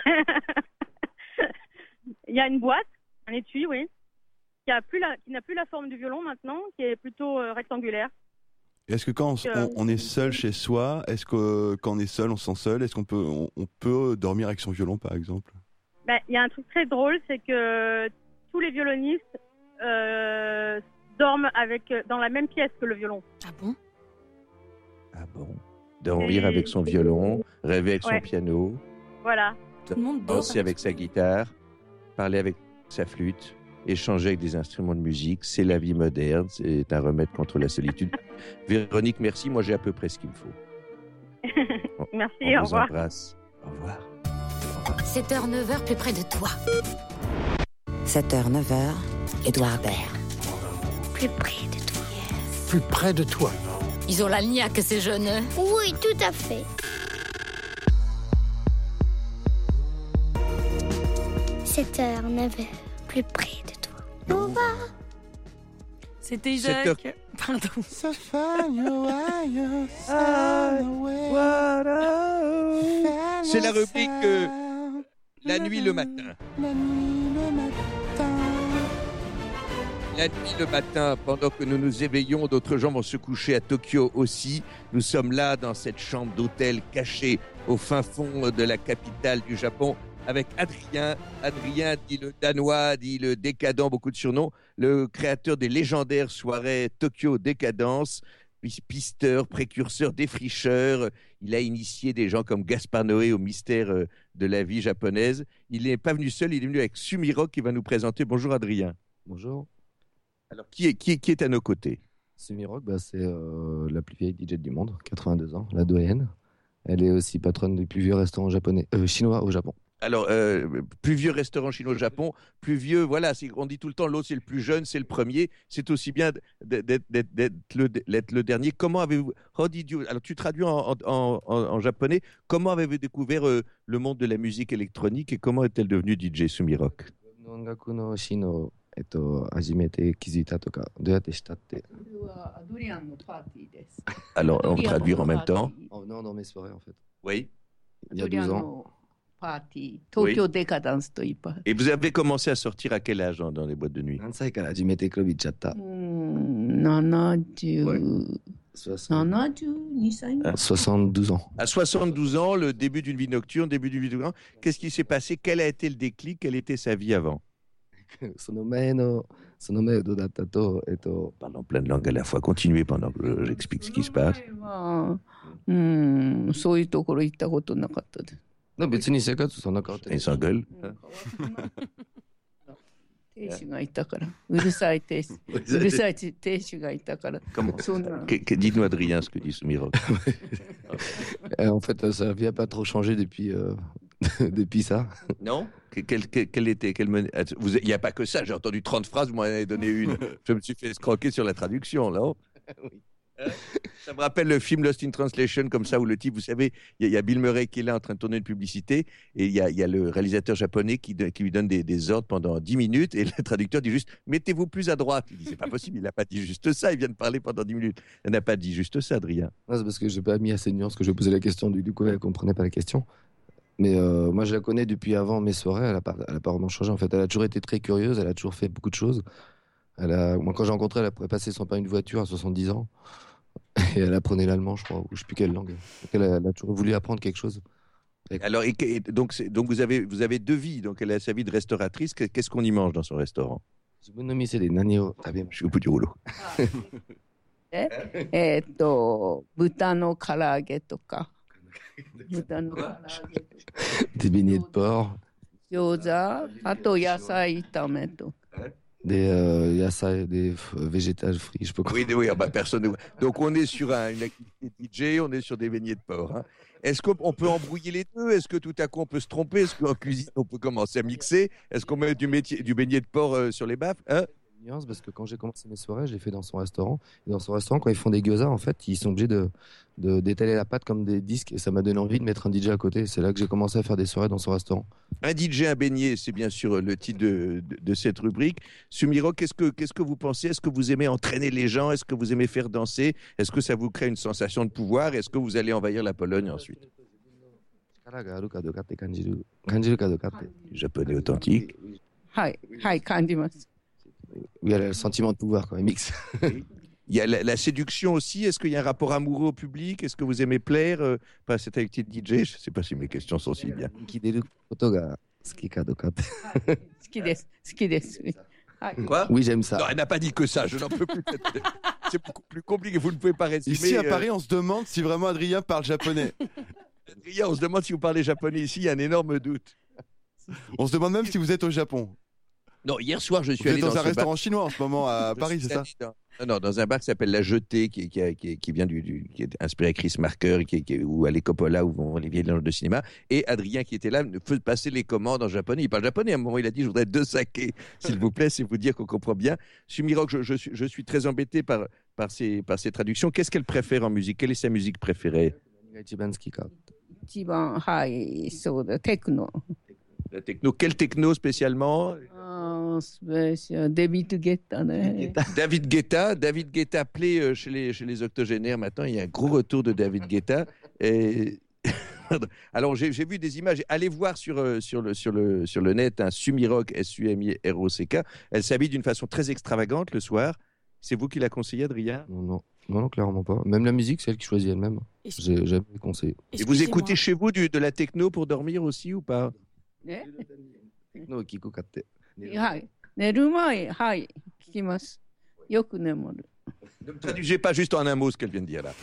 Il y a une boîte, un étui, oui, qui n'a plus, plus la forme du violon maintenant, qui est plutôt euh, rectangulaire. Est-ce que quand on, on, on est seul chez soi, est-ce que quand on est seul, on se sent seul? Est-ce qu'on peut, on, on peut dormir avec son violon, par exemple? Ben, y a un truc très drôle, c'est que tous les violonistes euh, dorment avec, dans la même pièce que le violon. Ah bon? Ah bon? Dormir Et... avec son violon, rêver avec ouais. son piano. Voilà. Tout le monde dort. Danser avec sa guitare, parler avec sa flûte. Échanger avec des instruments de musique, c'est la vie moderne, c'est un remède contre la solitude. Véronique, merci, moi j'ai à peu près ce qu'il me faut. Merci, on au vous revoir. Embrasse. Au revoir. sept heures, neuf heures, plus près de toi. sept heures, neuf heures, Édouard Baird. Plus près de toi. Yes. Plus près de toi. Ils ont la niaque, ces jeunes. Oui, tout à fait. sept heures, neuf heures, plus près de toi. Nova. C'était Jacques. Pardon. C'est la rubrique euh, La nuit le matin. La nuit le matin. La nuit le matin, pendant que nous nous éveillons, d'autres gens vont se coucher à Tokyo aussi. Nous sommes là dans cette chambre d'hôtel cachée au fin fond de la capitale du Japon. Avec Adrien, Adrien dit le Danois, dit le décadent, beaucoup de surnoms, le créateur des légendaires soirées Tokyo Décadence, pisteur, précurseur, défricheur. Il a initié des gens comme Gaspard Noé au mystère de la vie japonaise. Il n'est pas venu seul, il est venu avec Sumiroc qui va nous présenter. Bonjour Adrien. Bonjour. Alors qui est, qui est, qui est à nos côtés? Sumiroc, bah, c'est euh, la plus vieille D J du monde, quatre-vingt-deux ans, la doyenne. Elle est aussi patronne des plus vieux restaurants japonais, euh, chinois au Japon. Alors, euh, plus vieux restaurant chinois au Japon, plus vieux, voilà, on dit tout le temps, l'autre c'est le plus jeune, c'est le premier, c'est aussi bien d'être, d'être, d'être, le, d'être le dernier. Comment avez-vous, how did you, alors tu traduis en, en, en, en japonais, comment avez-vous découvert euh, le monde de la musique électronique et comment est-elle devenue D J Sumiroc? Alors, on va traduire en même temps. Oh, non, dans mes soirées en fait. Oui. Il y a douze ans. Party, Tokyo Décadence. Et vous avez commencé à sortir à quel âge dans, dans les boîtes de nuit? soixante-douze ans. À soixante-douze ans, le début d'une vie nocturne, début d'une vie nocturne. Qu'est-ce qui s'est passé? Quel a été le déclic? Quelle était sa vie avant? Parlant plein de langues à la fois. Continuez pendant que j'explique ce qui se passe. うん、そういうところ行ったことなかったです。 別に生活そんな変わってない。 Ils s'engueulent. 亭主がいたから、うるさい亭主、うるさい亭主がいたから。 Comment? そんな。 Que- que- Dites-nous, Adrien, ce que dit Soumirok. Euh, En fait, ça n'a pas trop changé depuis, euh, depuis ça. Non? Que- Quelle, quelle, quelle était quelle men- vous- Il n'y a pas que ça, j'ai entendu trente phrases, vous m'en avez donné une. Je me suis fait escroquer sur la traduction, là. Hein? Ça me rappelle le film Lost in Translation, comme ça, où le type, vous savez, il y, a- il y a Bill Murray qui est là en train de tourner une publicité, et il y a, il y a le réalisateur japonais qui, de- qui lui donne des, des ordres pendant dix minutes, et le traducteur dit juste « mettez-vous plus à droite ». Il dit « c'est pas possible, il n'a pas dit juste ça, il vient de parler pendant dix minutes ». Il n'a pas dit juste ça, Adrien. Non, c'est parce que j'ai pas mis assez de nuances que je posais la question, du du coup, elle comprenait pas la question. Mais euh, moi, je la connais depuis avant mes soirées, elle a pas, elle a pas vraiment changé. En fait, elle a toujours été très curieuse, elle a toujours fait beaucoup de choses. Elle a, moi, quand j'ai rencontré, elle a passé son permis de voiture à soixante-dix ans. Et elle apprenait l'allemand, je crois, ou je sais plus quelle langue. Donc elle, a, elle a toujours voulu apprendre quelque chose. Alors, et, que- et donc, c'est- donc vous, avez, vous avez deux vies, donc elle a sa vie de restauratrice, Que- qu'est-ce qu'on y mange dans son restaurant? Je suis au bout du rouleau. ええーっと、豚の唐揚げとか、豚の唐揚げとか、 Des beignets de porc, 餃子、あと野菜炒めとか。 des euh, yassa, des f- végétales frits, je sais pas quoi. Oui, oui, ah bah, personne. ne- Donc on est sur un- une activité D J, on est sur des beignets de porc. Hein. Est-ce qu'on peut embrouiller les deux? Est-ce que tout à coup on peut se tromper? Est-ce qu'en cuisine on peut commencer à mixer? Est-ce qu'on met du, métier, du beignet de porc euh, sur les baffes? Hein? Nuance, parce que quand j'ai commencé mes soirées, je l'ai fait dans son restaurant. Et dans son restaurant, quand ils font des gyoza, en fait, ils sont obligés de, de d'étaler la pâte comme des disques. Et ça m'a donné envie de mettre un D J à côté. C'est là que j'ai commencé à faire des soirées dans son restaurant. Un D J, un beignet, c'est bien sûr le titre de, de, de cette rubrique. Sumiro, qu'est-ce que, qu'est-ce que vous pensez? Est-ce que vous aimez entraîner les gens? Est-ce que vous aimez faire danser? Est-ce que ça vous crée une sensation de pouvoir? Est-ce que vous allez envahir la Pologne ensuite? Du japonais authentique. はい、はい、感じます。 Oui, elle a le sentiment de pouvoir quand elle mixe. Il y a la, la séduction aussi. Est-ce qu'il y a un rapport amoureux au public? Est-ce que vous aimez plaire? euh, Pas cette activité de D J. Je ne sais pas si mes questions sont si bien. 好きです。好きです。はい。 Quoi? Oui, j'aime ça. Non, elle n'a pas dit que ça. Je n'en peux plus. C'est beaucoup plus compliqué. Vous ne pouvez pas résumer. Ici, à euh, Paris, on se demande si vraiment Adrien parle japonais. Adrien, on se demande si vous parlez japonais ici. Il y a un énorme doute. On se demande même si vous êtes au Japon. Non, hier soir, je suis Vous allé êtes dans, dans un ce restaurant bar. chinois en ce moment à Je Paris, suis c'est ça? allé dans- Non, non, dans un bar qui s'appelle La Jetée, qui, qui, qui, qui vient du, du- qui est inspiré Chris Marker, qui, qui, ou Allez Coppola, où vont les vieilles légendes de cinéma. Et Adrien, qui était là, me fait passer les commandes en japonais. Il parle japonais. À un moment, il a dit, je voudrais deux sakés, s'il vous plaît, c'est vous dire qu'on comprend bien. Sumirok, je, je, suis, je suis très embêté par, par, ces, par ces traductions. Qu'est-ce qu'elle préfère en musique? Quelle est sa musique préférée? 一番、はい、そうだ、テクノ。 La techno. Quelle techno spécialement? あースペシャル、デビッド・ゲッタね。 David Guetta, David Guetta appelé euh, chez les, chez les octogénaires maintenant, il y a un gros retour de David Guetta. Et... Alors j'ai j'ai vu des images, allez voir sur, euh, sur, le, sur, le, sur le net un Sumirok, S U M I R O C K, elle s'habille d'une façon très extravagante le soir. C'est vous qui l'a conseillé, Adrien? Non, non, non, non, clairement pas. Même la musique, c'est elle qui choisit elle-même. J'ai jamais conseillé. Et vous écoutez chez vous du, de la techno pour dormir aussi ou pas? ね。 No, Kiko Katte. はい。寝る前、はい、聞きます。よく眠る。 Ne me traduisez pas juste en un mot ce qu'elle vient de dire là.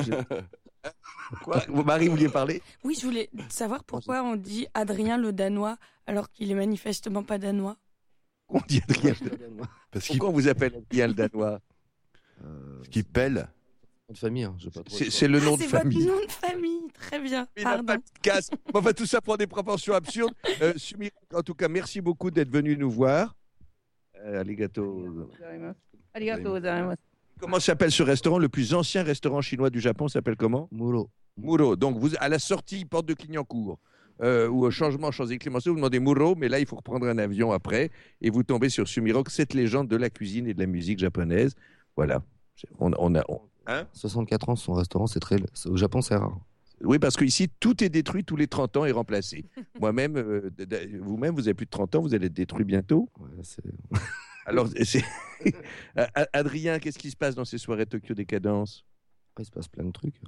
Quoi? Marie, vous vouliez parler? Oui, je voulais savoir pourquoi on dit Adrien le Danois alors qu'il est manifestement pas danois. On dit Adrien le Danois. Parce Pourquoi on vous appelle Adrien le Danois? Parce qu'il pèle. Nom de famille, hein, j'ai pas trop. C'est c'est le nom Ah, de c'est famille. votre nom de famille. Très bien. Il n'a Pardon. pas de casse. Enfin, tout ça prend des proportions absurdes. Euh, Sumi, en tout cas, merci beaucoup d'être venu nous voir. Euh, arigato. ありがとうございます。 Comment s'appelle ce restaurant? Le plus ancien restaurant chinois du Japon s'appelle comment? Muro. Muro. Donc, vous, à la sortie, porte de Clignancourt, euh, ou au changement Champs-Élysées-Clémenceau, vous demandez Muro, mais là, il faut reprendre un avion après, et vous tombez sur Sumirok, cette légende de la cuisine et de la musique japonaise. Voilà. On, on a, on- hein? soixante-quatre ans, son restaurant, c'est très. c'est- Au Japon, c'est rare. Oui, parce qu'ici, tout est détruit tous les trente ans et remplacé. Moi-même, euh, d- d- vous-même, vous avez plus de trente ans, vous allez être détruit bientôt. Ouais, c'est- Alors, c'est... A- Adrien, qu'est-ce qui se passe dans ces soirées Tokyo Décadence? Il se passe plein de trucs.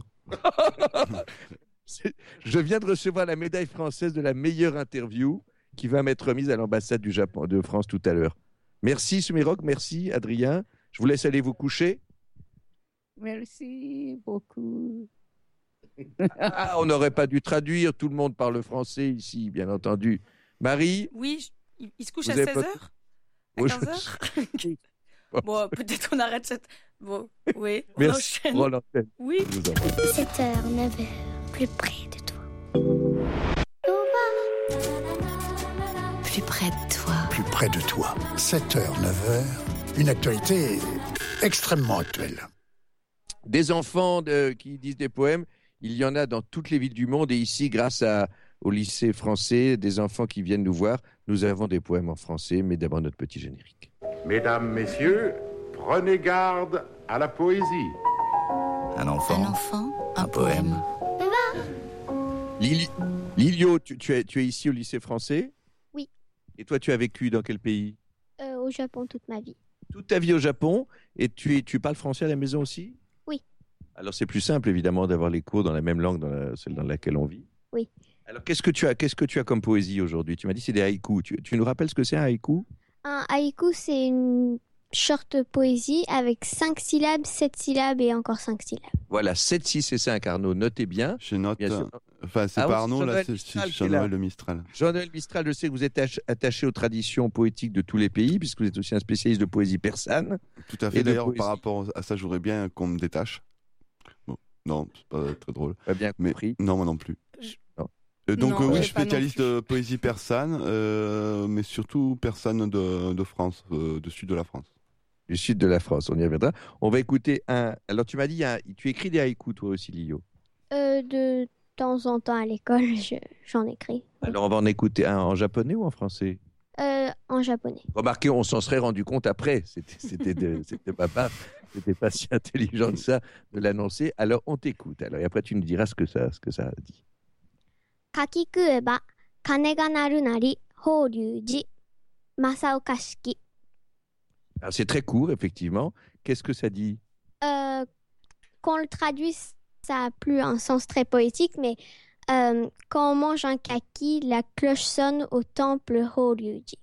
C'est- Je viens de recevoir la médaille française de la meilleure interview qui va m'être remise à l'ambassade du Japon, de France tout à l'heure. Merci Sumiroc, merci Adrien. Je vous laisse aller vous coucher. Merci beaucoup. Ah, on n'aurait pas dû traduire, tout le monde parle français ici, bien entendu. Marie? Oui, je- il, il se couche Vous à avez seize pas- heures À Oui, quinze heures je- Bon, peut-être on arrête cette... Bon, oui, on Merci enchaîne. pour l'antenne. Oui. Je vous en prie. sept heures, neuf heures, plus près de toi. Plus près de toi. Plus près de toi. sept heures, neuf heures, une actualité extrêmement actuelle. Des enfants de- qui disent des poèmes, il y en a dans toutes les villes du monde. Et ici, grâce à, au lycée français, des enfants qui viennent nous voir, nous avons des poèmes en français, mais d'abord notre petit générique. Mesdames, messieurs, prenez garde à la poésie. Un enfant. Un enfant, un poème. Lili- Lilio, tu, tu es, tu es ici au lycée français? Oui. Et toi, tu as vécu dans quel pays? Euh, au Japon toute ma vie. Toute ta vie au Japon. Et tu, es- tu parles français à la maison aussi? Oui. Alors, c'est plus simple, évidemment, d'avoir les cours dans la même langue, dans la- celle dans laquelle on vit. Oui. Alors, qu'est-ce que tu as, qu'est-ce que tu as comme poésie aujourd'hui? Tu m'as dit c'est des haïkus. Tu, tu nous rappelles ce que c'est un haïku? Un haïku, c'est une short poésie avec cinq syllabes, sept syllabes et encore cinq syllabes. Voilà, sept, six et cinq, Arnaud, notez bien. Je note. Bien sûr. Enfin, c'est Ah, pas oui, Arnaud, là, Jean-Noël c'est Mistral c'est qui est là. Jean-Noël Le Mistral. Jean-Noël Mistral, je sais que vous êtes ach- attaché aux traditions poétiques de tous les pays, puisque vous êtes aussi un spécialiste de poésie persane. Tout à Et fait. de D'ailleurs, poésie. par rapport à ça, je voudrais bien qu'on me détache. Bon, non, c'est pas très drôle. Pas bien Mais compris. non, moi non plus. Je- Non. Euh, donc Non, euh, oui, ouais, je suis pas non spécialiste plus. de poésie persane, euh, mais surtout persane de, de France, euh, du sud de la France. Du sud de la France, on y reviendra. On va écouter un. Alors, tu m'as dit, il y a un- tu écris des haïkus, toi aussi, Lio. Euh, de temps en temps à l'école, je- j'en écris. Alors, on va en écouter un en japonais ou en français? Euh, en japonais. Remarquez, on s'en serait rendu compte après. C'était, c'était, de, c'était pas pas, c'était pas si intelligent que ça de l'annoncer. Alors, on t'écoute. Alors, et après, tu nous diras ce que ça, ce que ça dit. かき食えば鐘が鳴るなり法隆寺正岡式 Alors, c'est très court, effectivement. Qu'est-ce que ça dit? euh, Quand on le traduit, ça a plus un sens très poétique, mais euh, quand on mange un kaki, la cloche sonne au temple Horyuji.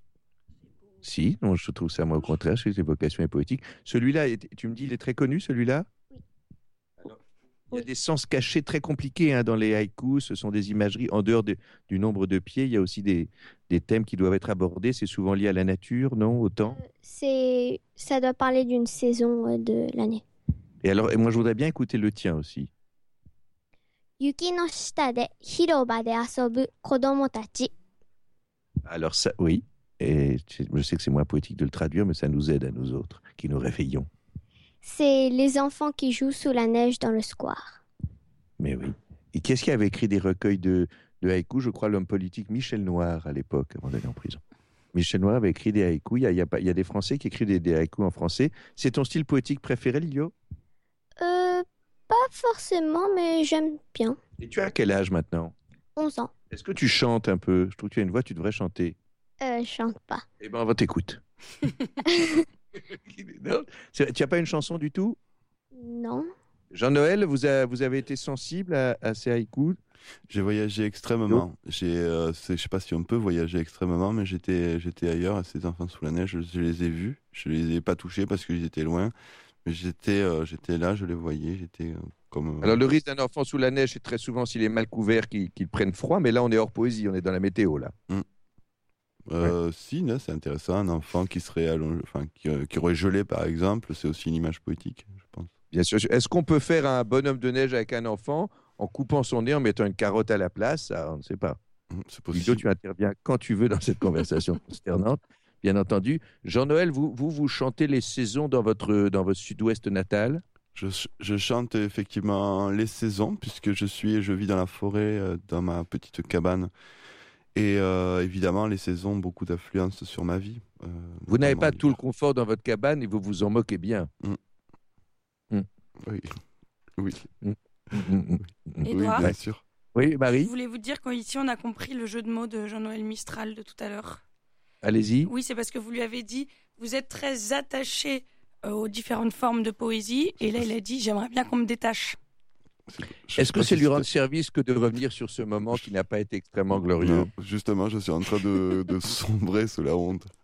Si, non, je trouve ça, moi, au contraire, chez les évocations et poétiques. Celui-là, est- tu me dis, il est très connu, celui-là? Oui. Alors, il y a des sens cachés très compliqués hein, dans les haïkus. Ce sont des imageries en dehors de- du nombre de pieds. Il y a aussi des, des thèmes qui doivent être abordés. C'est souvent lié à la nature, non? Au temps? C'est, ça doit parler d'une saison euh, de l'année. Et alors, et moi, je voudrais bien écouter le tien aussi. 雪の下で広場で遊ぶ子供たち。 Alors, ça, oui. Et je je sais que c'est moins poétique de le traduire, mais ça nous aide à nous autres, qui nous réveillons. C'est les enfants qui jouent sous la neige dans le square. Mais oui. Et qu'est-ce qui avait écrit des recueils de, de haïkus? Je crois l'homme politique Michel Noir, à l'époque, avant d'aller en prison. Michel Noir avait écrit des haïkus. Il y a, il y a pas- il y a des Français qui écrivent des, des haïkus en français. C'est ton style poétique préféré, Lilio? Euh, pas forcément, mais j'aime bien. Et tu as quel âge maintenant? onze ans. Est-ce que tu chantes un peu? Je trouve que tu as une voix, tu devrais chanter. Euh, je chante pas. Eh bien, on va t'écouter. Non, c'est- tu n'as pas une chanson du tout? Non. Jean-Noël, vous, a- vous avez été sensible à, à ces haïkus? J'ai voyagé extrêmement. J'ai, euh, c'est- je sais pas si on peut voyager extrêmement, mais j'étais, j'étais ailleurs, à ces enfants sous la neige. Je, je les ai vus. Je les ai pas touchés parce qu'ils étaient loin. Mais j'étais, euh, j'étais là, je les voyais. J'étais euh, comme. euh, Alors, le risque d'un enfant sous la neige, c'est très souvent, s'il est mal couvert, qu'il qu'il prenne froid. Mais là, on est hors poésie, on est dans la météo, là. Euh, Si, là, c'est intéressant. Un enfant qui serait allongé, enfin, qui, euh, qui aurait gelé, par exemple, c'est aussi une image poétique, je pense. Bien sûr. Est-ce qu'on peut faire un bonhomme de neige avec un enfant en coupant son nez, en mettant une carotte à la place? Ça, on ne sait pas. C'est Guido, tu interviens quand tu veux dans cette conversation consternante, bien entendu. Jean-Noël, vous, vous, vous chantez les saisons dans votre, dans votre sud-ouest natal? Je, je chante effectivement les saisons, puisque je suis, je vis dans la forêt, euh, dans ma petite cabane. Et euh, évidemment, les saisons ont beaucoup d'influence sur ma vie. euh, Vous n'avez notamment pas l'hiver. tout le confort dans votre cabane et vous vous en moquez bien. Mm. Oui. Oui. Mm. Mm, mm, mm. Édouard, bien sûr. Oui, Marie, voulez-vous dire qu'ici on a compris le jeu de mots de Jean-Noël Mistral de tout à l'heure? allez-y. Oui, c'est parce que vous lui avez dit, vous êtes très attaché euh, aux différentes formes de poésie, et là il a dit, j'aimerais bien qu'on me détache. Je Est-ce sais que pas c'est si lui rendre service que de revenir sur ce moment qui n'a pas été extrêmement glorieux? Non, justement, je suis en train de, de sombrer sous la honte.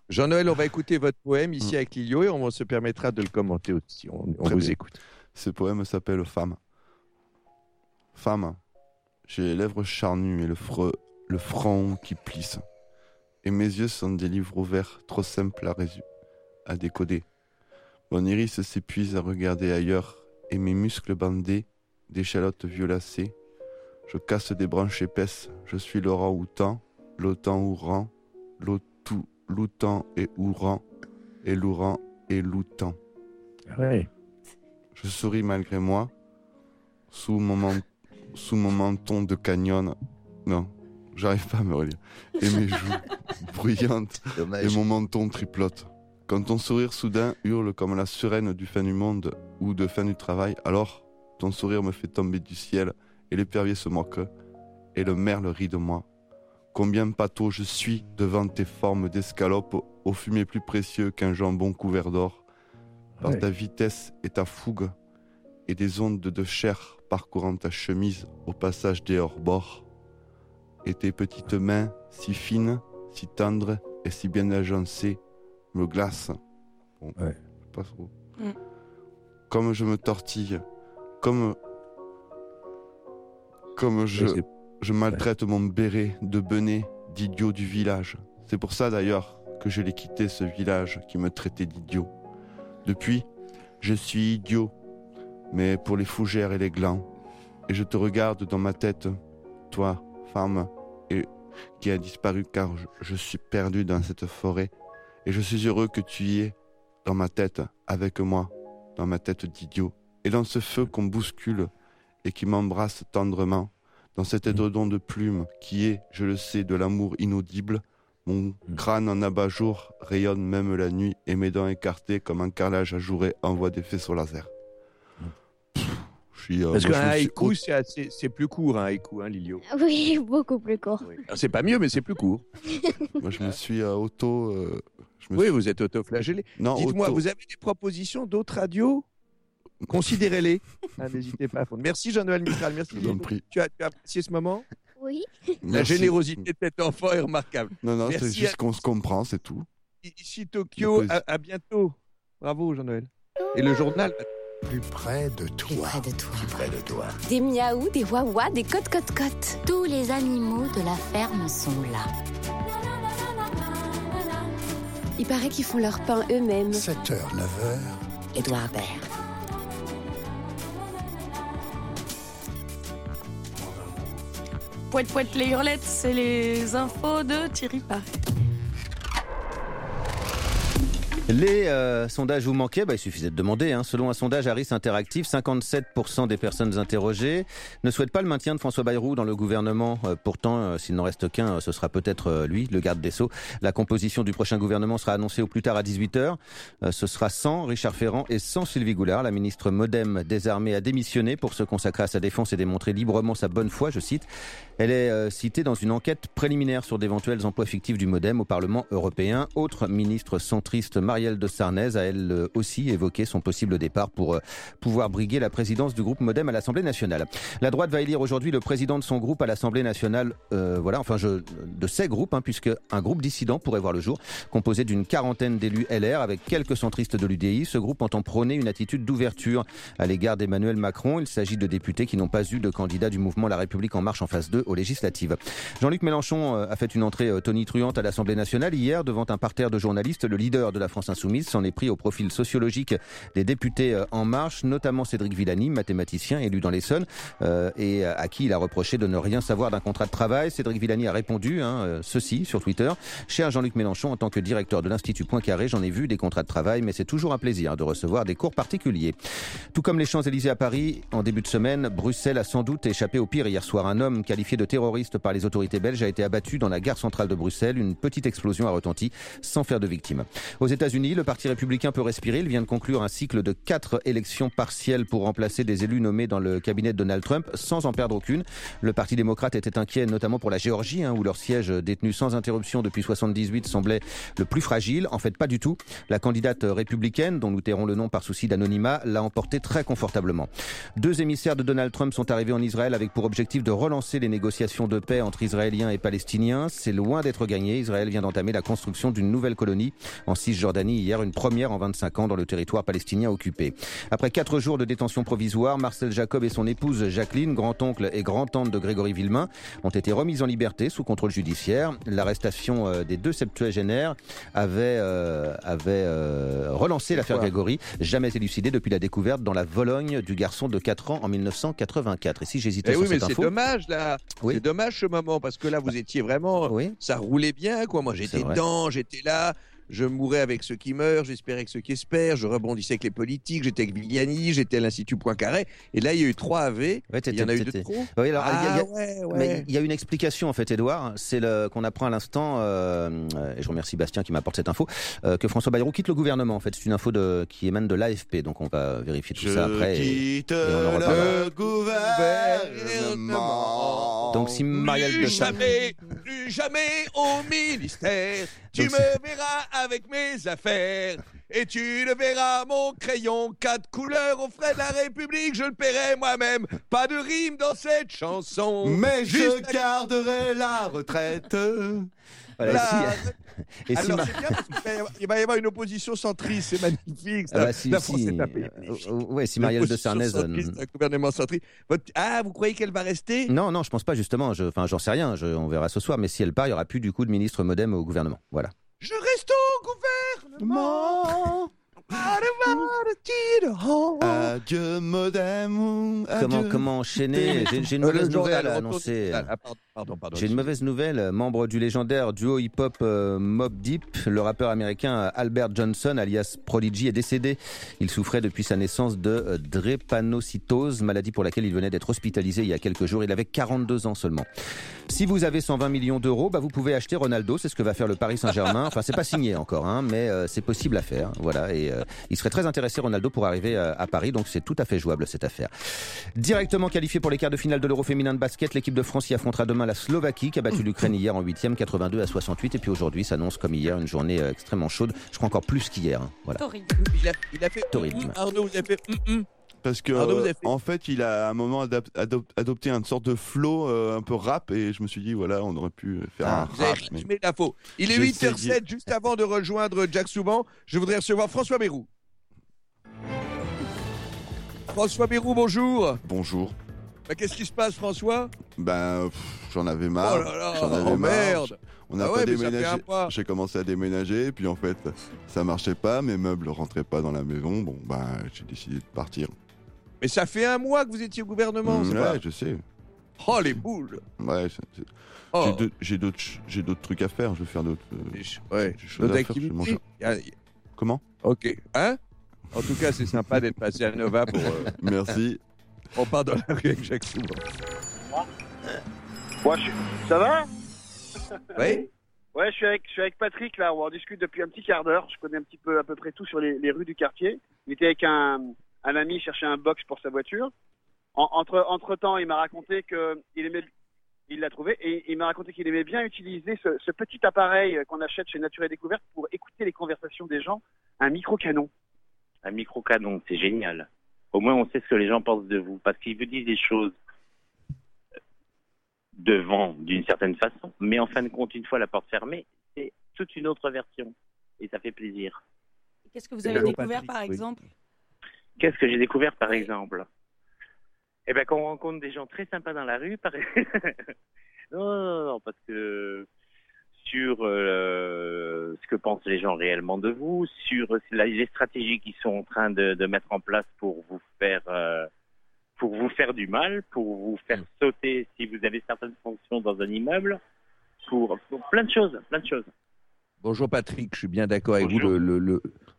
Jean-Noël, on va écouter votre poème ici avec Lilio et on se permettra de le commenter aussi. On, on vous bien. écoute. Ce poème s'appelle Femme. Femme, j'ai les lèvres charnues et le, fre- le front qui plisse. Et mes yeux sont des livres ouverts, trop simples à, résu- à décoder. Mon iris s'épuise à regarder ailleurs et mes muscles bandés, d'échalotes violacées. Je casse des branches épaisses, je suis l'orang-outan, l'autan-ouran, l'autou, loutan et ouran, et l'ouran et loutan. Ouais. Je souris malgré moi, sous mon, man- sous mon menton de canyon. Non, j'arrive pas à me relire. Et mes joues bruyantes Dommage. et mon menton triplote. Quand ton sourire soudain hurle comme la sirène du fin du monde ou de fin du travail, alors ton sourire me fait tomber du ciel et l'épervier se moque et le merle rit de moi. Combien pâteau je suis devant tes formes d'escalope au fumier plus précieux qu'un jambon couvert d'or. Par Ouais. ta vitesse et ta fougue et des ondes de chair parcourant ta chemise au passage des hors-bords. Et tes petites mains si fines, si tendres et si bien agencées me glacent. Bon, Ouais. pas trop. Mm. Comme je me tortille, comme comme je, Ouais, c'est- je maltraite mon béret de benet d'idiot du village. C'est pour ça d'ailleurs que je l'ai quitté, ce village qui me traitait d'idiot. Depuis, je suis idiot, mais pour les fougères et les glands. Et je te regarde dans ma tête, toi, femme, et qui a disparu car je, je suis perdu dans cette forêt. Et je suis heureux que tu y es dans ma tête, avec moi, dans ma tête d'idiot. Et dans ce feu qu'on bouscule et qui m'embrasse tendrement, dans cet édredon de plumes qui est, je le sais, de l'amour inaudible, mon crâne en abat-jour rayonne même la nuit et mes dents écartées comme un carrelage ajouré envoie des faisceaux laser. Pff, je suis, euh, Parce moi, qu'un je me suis haïku, c'est, assez- c'est plus court, un haïku, hein, Lilio. Oui, beaucoup plus court. Alors, c'est pas mieux, mais c'est plus court. Moi, je me suis euh, auto. euh, je me Oui, suis- vous êtes auto-flagellé. Non, Dites-moi, auto- vous avez des propositions d'autres radios? Considérez-les. Ah, n'hésitez pas à répondre. Merci Jean-Noël Mistral. Merci. Je vous en Lilio. prie. Tu as, tu as apprécié ce moment? Oui. La Merci. générosité de cet enfant est remarquable. Non, non, c'est Merci juste à- qu'on se comprend, c'est tout. Ici Tokyo, Le à, à bientôt. Bravo Jean-Noël. Et le journal. Plus près de toi. Près de toi. Près de toi. Des miaou, des wawa, des cotes cotes cotes. Tous les animaux de la ferme sont là. Il paraît qu'ils font leur pain eux-mêmes. sept heures, neuf heures. Édouard Baird. Pouette pouette les hurlettes, c'est les infos de Thierry Paré. Les euh, sondages vous manquaient, bah, il suffisait de demander. Hein. Selon un sondage Harris Interactive, cinquante-sept pour cent des personnes interrogées ne souhaitent pas le maintien de François Bayrou dans le gouvernement. Euh, pourtant, euh, s'il n'en reste qu'un, euh, ce sera peut-être euh, lui, le garde des Sceaux. La composition du prochain gouvernement sera annoncée au plus tard à dix-huit heures. Euh, ce sera sans Richard Ferrand et sans Sylvie Goulard. La ministre Modem des Armées a démissionné pour se consacrer à sa défense et démontrer librement sa bonne foi, je cite. Elle est euh, citée dans une enquête préliminaire sur d'éventuels emplois fictifs du Modem au Parlement européen. Autre ministre centriste, Marielle de Sarnez, a elle euh, aussi évoqué son possible départ pour euh, pouvoir briguer la présidence du groupe Modem à l'Assemblée nationale. La droite va élire aujourd'hui le président de son groupe à l'Assemblée nationale, euh, voilà, enfin je, de ces groupes, hein, puisque un groupe dissident pourrait voir le jour, composé d'une quarantaine d'élus L R avec quelques centristes de l'U D I. Ce groupe entend prôner une attitude d'ouverture à l'égard d'Emmanuel Macron. Il s'agit de députés qui n'ont pas eu de candidat du mouvement La République En Marche en phase deux aux législatives. Jean-Luc Mélenchon a fait une entrée tonitruante à l'Assemblée nationale hier devant un parterre de journalistes. Le leader de la France Insoumise s'en est pris au profil sociologique des députés En Marche, notamment Cédric Villani, mathématicien élu dans l'Essonne, euh, et à qui il a reproché de ne rien savoir d'un contrat de travail. Cédric Villani a répondu hein, ceci sur Twitter. Cher Jean-Luc Mélenchon, en tant que directeur de l'Institut Poincaré, j'en ai vu des contrats de travail, mais c'est toujours un plaisir de recevoir des cours particuliers. Tout comme les Champs-Élysées à Paris, en début de semaine, Bruxelles a sans doute échappé au pire hier soir. Un homme qualifié de terroriste par les autorités belges a été abattu dans la gare centrale de Bruxelles. Une petite explosion a retenti sans faire de victimes. Aux États-Unis, États-Unis, le Parti républicain peut respirer. Il vient de conclure un cycle de quatre élections partielles pour remplacer des élus nommés dans le cabinet de Donald Trump sans en perdre aucune. Le Parti démocrate était inquiet notamment pour la Géorgie, hein, où leur siège détenu sans interruption depuis soixante-dix-huit semblait le plus fragile. En fait, pas du tout. La candidate républicaine, dont nous tairons le nom par souci d'anonymat, l'a emporté très confortablement. Deux émissaires de Donald Trump sont arrivés en Israël avec pour objectif de relancer les négociations de paix entre Israéliens et Palestiniens. C'est loin d'être gagné. Israël vient d'entamer la construction d'une nouvelle colonie en Cisjordanie hier, une première en vingt-cinq ans dans le territoire palestinien occupé. Après quatre jours de détention provisoire, Marcel Jacob et son épouse Jacqueline, grand-oncle et grand-tante de Grégory Villemain, ont été remis en liberté sous contrôle judiciaire. L'arrestation des deux septuagénaires avait, euh, avait euh, relancé l'affaire Grégory, jamais élucidée depuis la découverte dans la Vologne du garçon de quatre ans en mille neuf cent quatre-vingt-quatre. Et si j'hésitais eh sur oui, cette mais info... c'est dommage là, oui. c'est dommage ce moment parce que là vous étiez vraiment, oui. ça roulait bien quoi. Moi j'étais dedans, j'étais là. Je mourais avec ceux qui meurent, j'espérais avec ceux qui espèrent, je rebondissais avec les politiques, j'étais avec Vigliani, j'étais à l'Institut Poincaré. Et là, il y a eu trois A V, ouais, il y en a eu deux trop. Oui, alors, ah, il y a, ouais, ouais. Mais il y a une explication, en fait, Édouard. C'est le, qu'on apprend à l'instant, euh, et je remercie Bastien qui m'apporte cette info, euh, que François Bayrou quitte le gouvernement. En fait, c'est une info de, qui émane de l'A F P. Donc, on va vérifier tout je ça après. Quitte et, et on en le gouvernement. Donc, si Marielle plus de jamais, plus jamais au ministère, tu Donc, me verras avec mes affaires. Et tu le verras, mon crayon, quatre couleurs aux frais de la République, je le paierai moi-même. Pas de rime dans cette chanson. Mais Juste je garderai la retraite. Voilà, la... si... Et Alors, si ma... c'est bien parce qu'il va y avoir une opposition centriste, c'est magnifique. Ça. Ah bah si, la France si... est tapée. Euh, ouais, si Marielle de Sarnez... Centriste, un gouvernement centriste. Votre... Ah, vous croyez qu'elle va rester? Non, non, je pense pas, justement. Je... Enfin, j'en sais rien, je... on verra ce soir. Mais si elle part, il n'y aura plus du coup de ministre Modem au gouvernement. Voilà. Je reste au gouvernement. Adieu Modem. Adieu. Comment, comment enchaîner? J'ai, j'ai une mauvaise nouvelle à annoncer. Ah, pardon, pardon, pardon, j'ai une mauvaise nouvelle. Membre du légendaire duo hip-hop euh, Mobb Deep, le rappeur américain Albert Johnson, alias Prodigy, est décédé. Il souffrait depuis sa naissance de euh, drépanocytose, maladie pour laquelle il venait d'être hospitalisé il y a quelques jours. Il avait quarante-deux ans seulement. Si vous avez cent vingt millions d'euros, bah vous pouvez acheter Ronaldo. C'est ce que va faire le Paris Saint-Germain. Enfin, c'est pas signé encore, hein, mais euh, c'est possible à faire. Voilà. Et euh, il serait très intéressé, Ronaldo, pour arriver à, à Paris. Donc, c'est tout à fait jouable, cette affaire. Directement qualifié pour les quarts de finale de l'Euro féminin de basket, l'équipe de France y affrontera demain la Slovaquie, qui a battu l'Ukraine hier en huitième, quatre-vingt-deux à soixante-huit. Et puis aujourd'hui, s'annonce comme hier une journée euh, extrêmement chaude. Je crois encore plus qu'hier. Hein. Voilà. Torride. Il a, il a fait. Torride. Arnaud, vous avez fait. Mm-mm. Parce que, Pardon, euh, fait... en fait, il a à un moment adap- adop- adopté une sorte de flow euh, un peu rap, et je me suis dit, voilà, on aurait pu faire ah, un vous rap. avez résumé mais... l'info. Il est J'ai huit heures essayé. sept, juste avant de rejoindre Jack Souban. Je voudrais recevoir François Bayrou. François Bayrou, bonjour. Bonjour. Bah, qu'est-ce qui se passe, François? Ben, pff, j'en avais marre. Oh là là, j'en avais oh marre. merde. On n'a ah pas ouais, déménagé. J'ai commencé à déménager, puis en fait, ça marchait pas. Mes meubles rentraient pas dans la maison. Bon, ben, j'ai décidé de partir. Mais ça fait un mois que vous étiez au gouvernement, mmh, c'est ouais, pas... je sais. Oh, les boules. Ouais, c'est, c'est... Oh. J'ai, deux, j'ai, d'autres, j'ai d'autres trucs à faire. Je vais faire d'autres. Euh, ouais, d'autres activités. A... Comment? Ok. Hein? En tout cas, c'est sympa d'être passé à Nova pour. Euh... Merci. On part dans la rue avec Jacques Souban. Moi, je... Ça va? Oui. Ouais, je suis avec, je suis avec Patrick là. On en discute depuis un petit quart d'heure. Je connais un petit peu, à peu près tout sur les, les rues du quartier. Il était avec un, un ami chercher un box pour sa voiture. En, entre, entre temps, il m'a raconté que il aimait, il l'a trouvé et il m'a raconté qu'il aimait bien utiliser ce, ce petit appareil qu'on achète chez Nature et Découverte pour écouter les conversations des gens, un micro-canon. Un micro-canon, c'est génial. Au moins, on sait ce que les gens pensent de vous, parce qu'ils vous disent des choses devant d'une certaine façon, mais en fin de compte, une fois la porte fermée, c'est toute une autre version, et ça fait plaisir. Qu'est-ce que vous avez découvert, par exemple? Qu'est-ce que j'ai découvert, par exemple? Eh bien, quand on rencontre des gens très sympas dans la rue, par... non, non, non, parce que sur euh, ce que pensent les gens réellement de vous, sur les stratégies qu'ils sont en train de, de mettre en place pour vous faire euh, pour vous faire du mal, pour vous faire sauter si vous avez certaines fonctions dans un immeuble, pour, pour plein de choses, plein de choses. Bonjour Patrick, je suis bien d'accord avec Bonjour. vous. Le, le, le,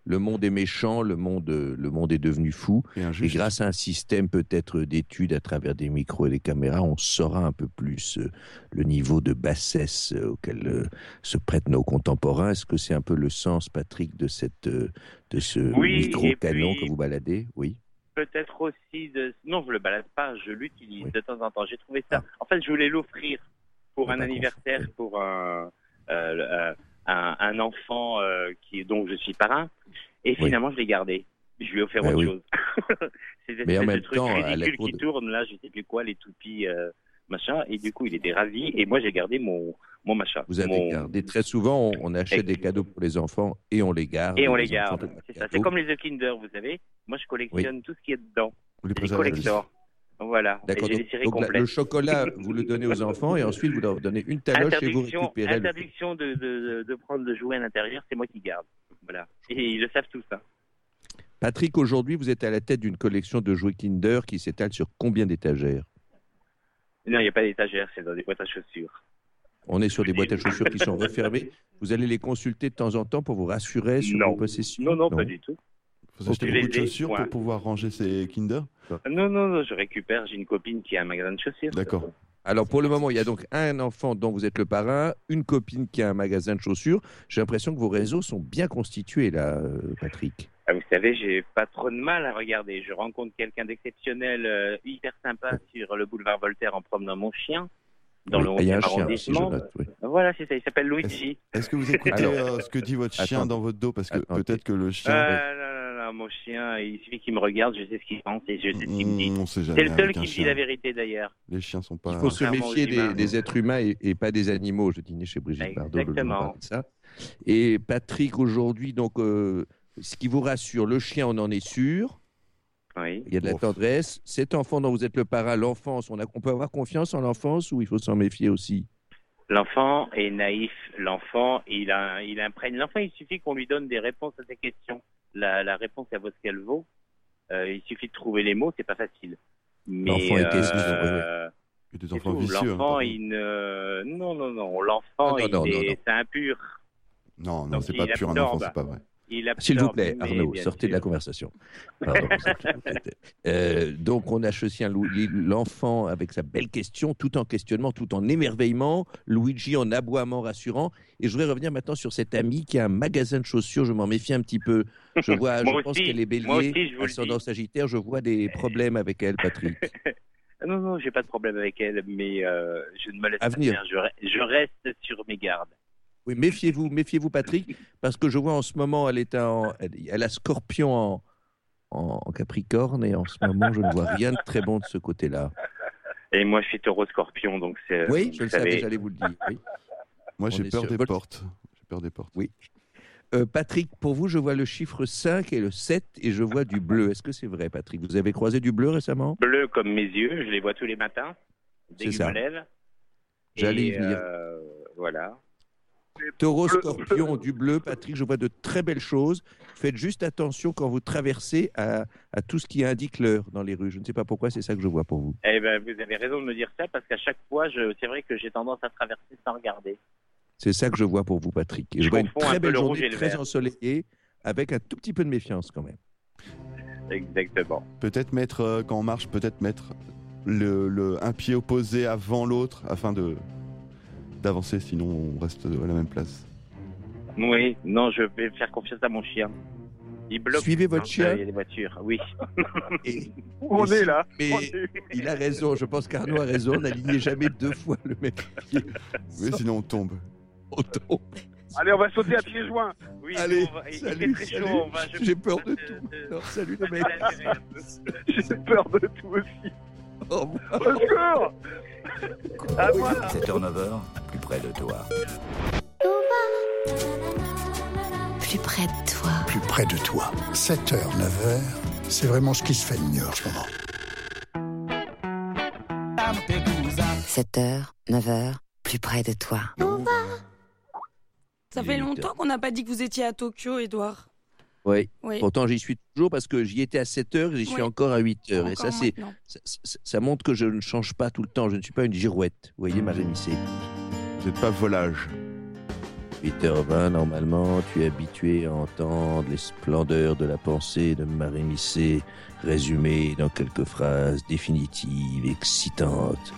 le monde est méchant, le monde, le monde est devenu fou. Et, et grâce à un système peut-être d'études à travers des micros et des caméras, on saura un peu plus euh, le niveau de bassesse euh, auquel euh, se prêtent nos contemporains. Est-ce que c'est un peu le sens, Patrick, de, cette, euh, de ce Oui, micro-canon puis... que vous baladez? Oui. Peut-être aussi de... Non, je le balade pas, je l'utilise oui. de temps en temps. J'ai trouvé ça... En fait, je voulais l'offrir pour un anniversaire, confié. pour un... Euh, Un, un enfant euh, qui, dont je suis parrain, et finalement oui. je l'ai gardé. Je lui ai offert ben autre oui. chose. C'est des espèces de trucs ridicules qui de... tournent là, je sais plus quoi, les toupies, euh, machin, et du coup il était ravi, et moi j'ai gardé mon, mon machin. Vous avez mon... gardé. Très souvent, on, on achète et... des cadeaux pour les enfants, et on les garde. Et on les, les garde, c'est ça. C'est comme les The Kinder, vous savez. Moi je collectionne oui. tout ce qui est dedans. Vous les collecteurs. Voilà. D'accord. Donc, donc la, le chocolat, vous le donnez aux enfants et ensuite vous leur donnez une taloche et vous récupérez. Interdiction le... de, de, de prendre le jouet à l'intérieur, c'est moi qui garde. Voilà. Et ils le savent tout ça. Patrick, aujourd'hui, vous êtes à la tête d'une collection de jouets Kinder qui s'étale sur combien d'étagères? Non, il n'y a pas d'étagères, c'est dans des boîtes à chaussures. On est sur des boîtes à chaussures qui sont refermées. Vous allez les consulter de temps en temps pour vous rassurer sur non. vos possessions? Non, non, non, pas du tout. Vous achetez beaucoup de chaussures pour pouvoir ranger ces Kinder? Non, non, non, je récupère. J'ai une copine qui a un magasin de chaussures. D'accord. Alors, pour le moment, il y a donc un enfant dont vous êtes le parrain, une copine qui a un magasin de chaussures. J'ai l'impression que vos réseaux sont bien constitués, là, Patrick. Ah, vous savez, j'ai pas trop de mal à regarder. Je rencontre quelqu'un d'exceptionnel, euh, hyper sympa sur le boulevard Voltaire en promenant mon chien. Dans oui, le onzième arrondissement. Note, oui. Voilà, c'est ça. Il s'appelle Luigi. Est-ce, est-ce que vous écoutez Alors, euh, ce que dit votre chien attends, dans votre dos? Parce que attends, peut-être que le chien... Euh, non, non, non, mon chien, il suffit qu'il me regarde, je sais ce qu'il pense et je sais ce qu'il me dit. On sait jamais. C'est le seul qui me dit la vérité, d'ailleurs. Les chiens sont pas... Il faut se méfier des, des êtres humains et, et pas des animaux. Je dînais chez Brigitte Bardot. Exactement. De ça. Et Patrick, aujourd'hui, donc, euh, ce qui vous rassure, le chien, on en est sûr. Oui. Il y a de la tendresse. Cet enfant dont vous êtes le parrain, l'enfance, on, a, on peut avoir confiance en l'enfance ou il faut s'en méfier aussi? L'enfant est naïf. L'enfant, il, a, il imprègne. L'enfant, il suffit qu'on lui donne des réponses à ses questions. La, la réponse, elle vaut ce qu'elle vaut. Euh, il suffit de trouver les mots, c'est pas facile. Mais, l'enfant est question. Euh, il y a des enfants vicieux. L'enfant, hein, il ne... Non, non, non. L'enfant, ah, non, il non, est... non, non. c'est impur. Non, non, Donc, c'est pas pur un enfant, c'est pas vrai. S'il vous plaît, Arnaud, sortez sûr. de la conversation. Pardon, euh, donc, on associe un, l'enfant avec sa belle question, tout en questionnement, tout en émerveillement, Luigi en aboiement rassurant. Et je voudrais revenir maintenant sur cette amie qui a un magasin de chaussures. Je m'en méfie un petit peu. Je, vois, je pense qu'elle est bélier, ascendant sagittaire. Je vois des problèmes avec elle, Patrick. Non, non, j'ai pas de problème avec elle, mais euh, je ne me laisse à pas venir. faire. Je, je reste sur mes gardes. Oui, méfiez-vous, méfiez-vous, Patrick, parce que je vois en ce moment, elle est en, elle, elle a Scorpion en, en, en Capricorne, et en ce moment, je ne vois rien de très bon de ce côté-là. Et moi, je suis Taureau Scorpion, donc c'est. Oui, je le savez... savais, j'allais vous le dire. Oui. Moi, j'ai peur sur... des portes. J'ai peur des portes. Oui. Euh, Patrick, pour vous, je vois le chiffre cinq et le sept, et je vois du bleu. Est-ce que c'est vrai, Patrick? Vous avez croisé du bleu récemment? Bleu comme mes yeux, je les vois tous les matins, dès c'est que ça. je me lève. J'allais y et, venir. Euh, voilà. Taureau, Scorpion, du bleu, Patrick, je vois de très belles choses. Faites juste attention quand vous traversez à, à tout ce qui indique l'heure dans les rues. Je ne sais pas pourquoi, c'est ça que je vois pour vous. Eh ben, vous avez raison de me dire ça, parce qu'à chaque fois, je... c'est vrai que j'ai tendance à traverser sans regarder. C'est ça que je vois pour vous, Patrick. Et je, je vois une très belle journée, très ensoleillée, avec un tout petit peu de méfiance quand même. Exactement. Peut-être mettre, euh, quand on marche, peut-être mettre le, le, un pied opposé avant l'autre, afin de... d'avancer, sinon on reste à la même place. Oui, non, je vais faire confiance à mon chien. Il bloque. Suivez votre chien. Il y a des voitures, oui. Et, on et est si, là. Mais on est... il a raison, je pense qu'Arnaud a raison, n'alignez jamais deux fois le même pied. Oui, sinon on tombe. On tombe. Allez, on va sauter à pieds joints. Oui, allez, on va... salut, très salut. chaud, on va... Je... J'ai peur de tout. Alors, salut le mec. J'ai peur de tout aussi. Au revoir. Au secours. À moi. sept heures neuf heures, plus près de toi. Plus près de toi. Plus près de toi. sept heures, neuf heures, c'est vraiment ce qui se fait de mieux en ce moment. sept heures, neuf heures, plus près de toi. Ça fait longtemps qu'on n'a pas dit que vous étiez à Tokyo, Édouard. Oui. oui, Pourtant j'y suis toujours parce que j'y étais à sept heures et j'y suis oui. encore à huit heures. Encore et ça, c'est, ça, ça, ça montre que je ne change pas tout le temps. Je ne suis pas une girouette. Vous voyez, ma Rémissé. Vous n'êtes pas volage. huit heures vingt, normalement, tu es habitué à entendre les splendeurs de la pensée de Marie Misset résumées dans quelques phrases définitives, excitantes.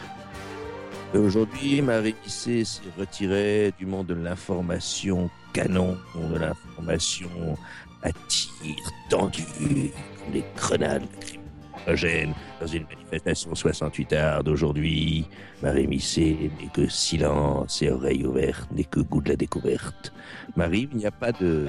Aujourd'hui, Marie Misset s'est retirée du monde de l'information canon, de l'information à tir tendu, comme des grenades lacrymogènes dans une manifestation soixante-huit heures d'aujourd'hui. Marie Misset n'est que silence et oreilles ouvertes, n'est que goût de la découverte. Marie, il n'y a pas de...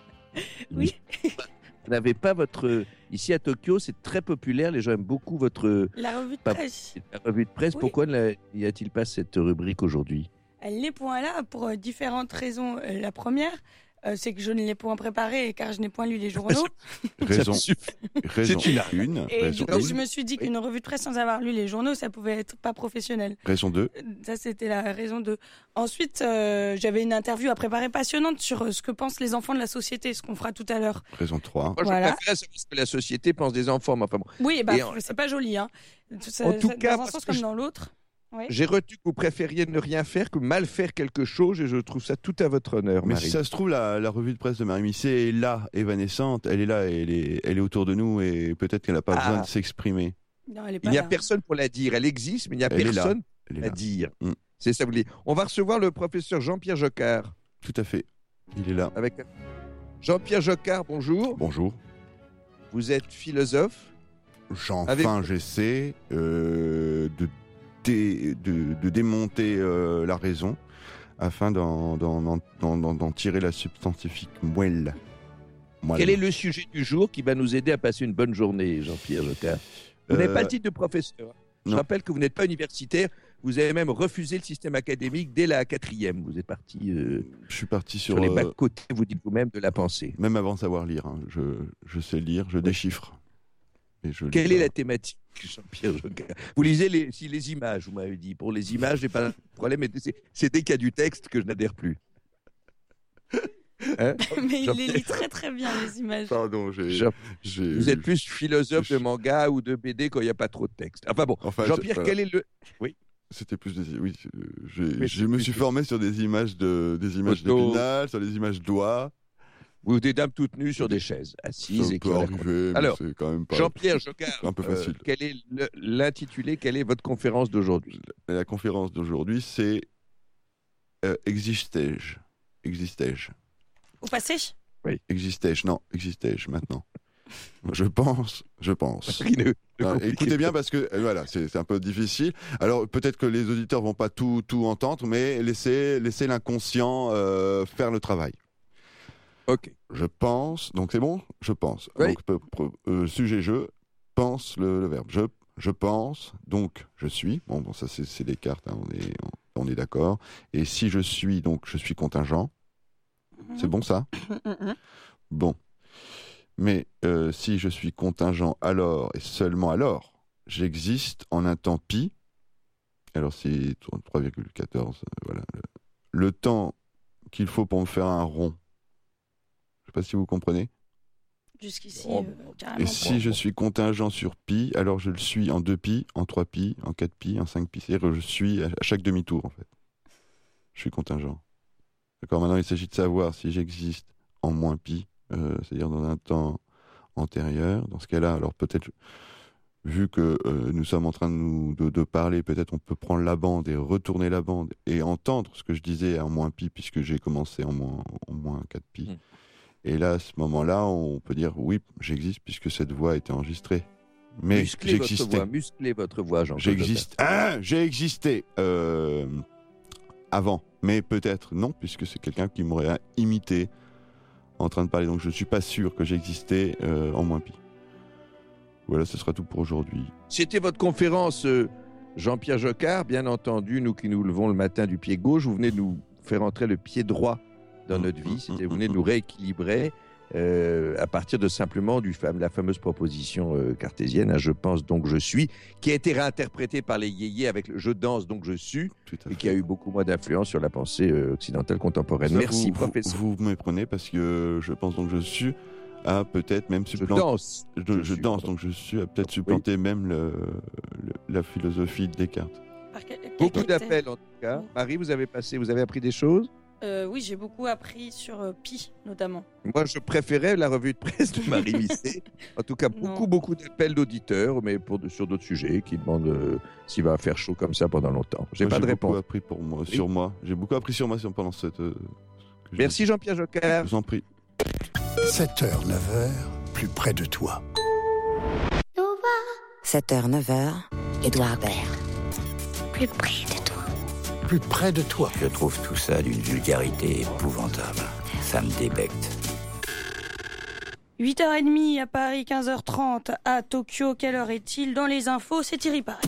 Oui. Vous n'avez pas votre... Ici à Tokyo, c'est très populaire, les gens aiment beaucoup votre... La revue de pas- presse. La revue de presse, Oui. pourquoi ne n'y a-t-il pas cette rubrique aujourd'hui? Elle n'est point là pour euh, différentes raisons. Euh, la première, euh, c'est que je ne l'ai point préparée car je n'ai point lu les journaux. Raison, raison C'est une- une. Et Raison du coup, une. je me suis dit qu'une revue de presse sans avoir lu les journaux, ça pouvait être pas professionnel. Raison deux. Ça, c'était la raison de. Ensuite, euh, j'avais une interview à préparer passionnante sur euh, ce que pensent les enfants de la société, ce qu'on fera tout à l'heure. Raison trois. Moi, je Voilà. préfère savoir ce que la société pense des enfants. Mais enfin bon. Oui, bah, Et en- c'est pas joli, hein. Ça- En tout ça- cas, dans un parce sens que comme je- dans l'autre. Oui. J'ai retenu que vous préfériez ne rien faire que mal faire quelque chose et je trouve ça tout à votre honneur, Mais Marie. si ça se trouve, la, la revue de presse de Marie Misset est là, évanescente, elle est là, elle est, elle est autour de nous et peut-être qu'elle n'a pas Ah. besoin de s'exprimer. Non, elle est Il pas n'y a là. personne pour la dire. Elle existe, mais il n'y a Elle est là. personne Elle est à là. dire. Mm. C'est ça, vous voulez. On va recevoir le professeur Jean-Pierre Jocard. Tout à fait. Il est là. Avec Jean-Pierre Jocard, bonjour. Bonjour. Vous êtes philosophe. J'enfin, Avec- j'essaie euh, de, dé- de, de démonter euh, la raison afin d'en, d'en, d'en- d'en- d'en tirer la substantifique moelle. Moelle. Quel est le sujet du jour qui va nous aider à passer une bonne journée, Jean-Pierre Jocard? Vous n'avez Euh, pas le titre de professeur. Je non. rappelle que vous n'êtes pas universitaire. Vous avez même refusé le système académique dès la quatrième. Vous êtes parti euh, Je suis parti sur, sur les euh, bas-côtés, vous dites vous-même, de la pensée. même avant de savoir lire. hein. Je, je sais lire, je déchiffre. Et je lis Quelle est pas. la thématique, Jean-Pierre Jocard? Vous lisez les, si les images, vous m'avez dit. Pour les images, j'ai pas de problème, mais c'est, c'est dès qu'il y a du texte que je n'adhère plus. Hein Mais il les Jean-Pierre- lit très très bien, les images. Pardon, j'ai, Jean- j'ai- Vous êtes plus philosophe de manga ou de B D quand il n'y a pas trop de texte. Enfin bon, Enfin, Jean-Pierre, je- quel est le... Oui. C'était plus des oui, euh, j'ai- Mais je c'est me plus suis des- formé sur des images de des images Photos. d'épinal, sur des images d'oie. Ou des dames toutes nues sur des chaises, assises Ça et qui peut ont la arriver, mais Alors, c'est quand même pas Jean-Pierre Jocard, un peu euh, facile. quel est le- l'intitulé, quelle est votre conférence d'aujourd'hui? La conférence d'aujourd'hui, c'est euh, existais-je, existais-je, Au passé. oui, existais-je, non, existais-je maintenant. Je pense, je pense. Qui ne- ne Non, compliquez écoutez bien pas. parce que euh, voilà, c'est c'est un peu difficile. Alors peut-être que les auditeurs vont pas tout tout entendre, mais laissez laissez l'inconscient euh, faire le travail. Ok. Je pense, donc c'est bon. Je pense. Oui. Donc peu- peu- euh, sujet je pense le, le verbe. Je je pense, donc je suis. Bon bon ça c'est c'est des cartes. hein, on est on, on est d'accord. Et si je suis, donc je suis contingent. C'est bon ça. Bon. Mais euh, si je suis contingent alors et seulement alors, j'existe en un temps pi. Alors c'est trois virgule quatorze. euh, voilà. Le, le temps qu'il faut pour me faire un rond. Je sais pas si vous comprenez. Jusqu'ici, Oh, euh, carrément. Et si je suis contingent sur pi, alors je le suis en deux pi, en trois pi, en quatre pi, en cinq pi. C'est-à-dire que je suis à à chaque demi-tour en fait. Je suis contingent. D'accord. Maintenant il s'agit de savoir si j'existe en moins pi. Euh, c'est-à-dire dans un temps antérieur. Dans ce cas-là, alors peut-être, vu que euh, nous sommes en train de, nous, de, de parler, peut-être on peut prendre la bande et retourner la bande et entendre ce que je disais en moins pi, puisque j'ai commencé en moins, en moins quatre pi. Mm. Et là, à ce moment-là, on peut dire, oui, j'existe, puisque cette voix a été enregistrée. Mais musclez votre j'existais. voix, musclez votre voix, Jean-Pierre J'existe. Ah, j'ai existé euh, avant, mais peut-être non, puisque c'est quelqu'un qui m'aurait imité en train de parler. Donc je ne suis pas sûr que j'existais euh, en moins pi. Voilà, ce sera tout pour aujourd'hui. C'était votre conférence, euh, Jean-Pierre Jocard, bien entendu, nous qui nous levons le matin du pied gauche, vous venez de nous faire entrer le pied droit dans Mmh, notre vie, c'était vous venez de nous rééquilibrer euh, à partir de simplement du fam- la fameuse proposition euh, cartésienne, hein, je pense donc je suis, qui a été réinterprétée par les yéyés avec le je danse donc je suis, et qui a eu beaucoup moins d'influence sur la pensée euh, occidentale contemporaine. Ça, Merci, vous, professeur. Vous, vous me méprenez parce que je pense donc je suis à peut-être même supplanter. danse, Je, je je suis, danse pardon. donc je suis à peut-être supplanter même le, le- la philosophie de Descartes. Par quel- quel Beaucoup critère d'appels en tout cas. Marie, vous avez passé, vous avez appris des choses? Euh, oui, j'ai beaucoup appris sur euh, Pi, notamment. Moi, je préférais la revue de presse de Marie Misset. En tout cas, beaucoup, beaucoup d'appels d'auditeurs, mais pour de, sur d'autres sujets qui demandent euh, s'il va faire chaud comme ça pendant longtemps. J'ai Moi, pas de j'ai beaucoup réponse. appris pour moi, Oui. sur moi. J'ai beaucoup appris sur moi sur- pendant cette. euh, que je- Merci Jean-Pierre Joker. Je vous en prie. sept heures, neuf heures, plus près de toi. sept heures, neuf heures, Édouard Baird. Plus près de toi. Plus près de toi. Je trouve tout ça d'une vulgarité épouvantable. Ça me débecte. huit heures trente à Paris, quinze heures trente à Tokyo. Quelle heure est-il? Dans les infos, c'est Thierry Paris.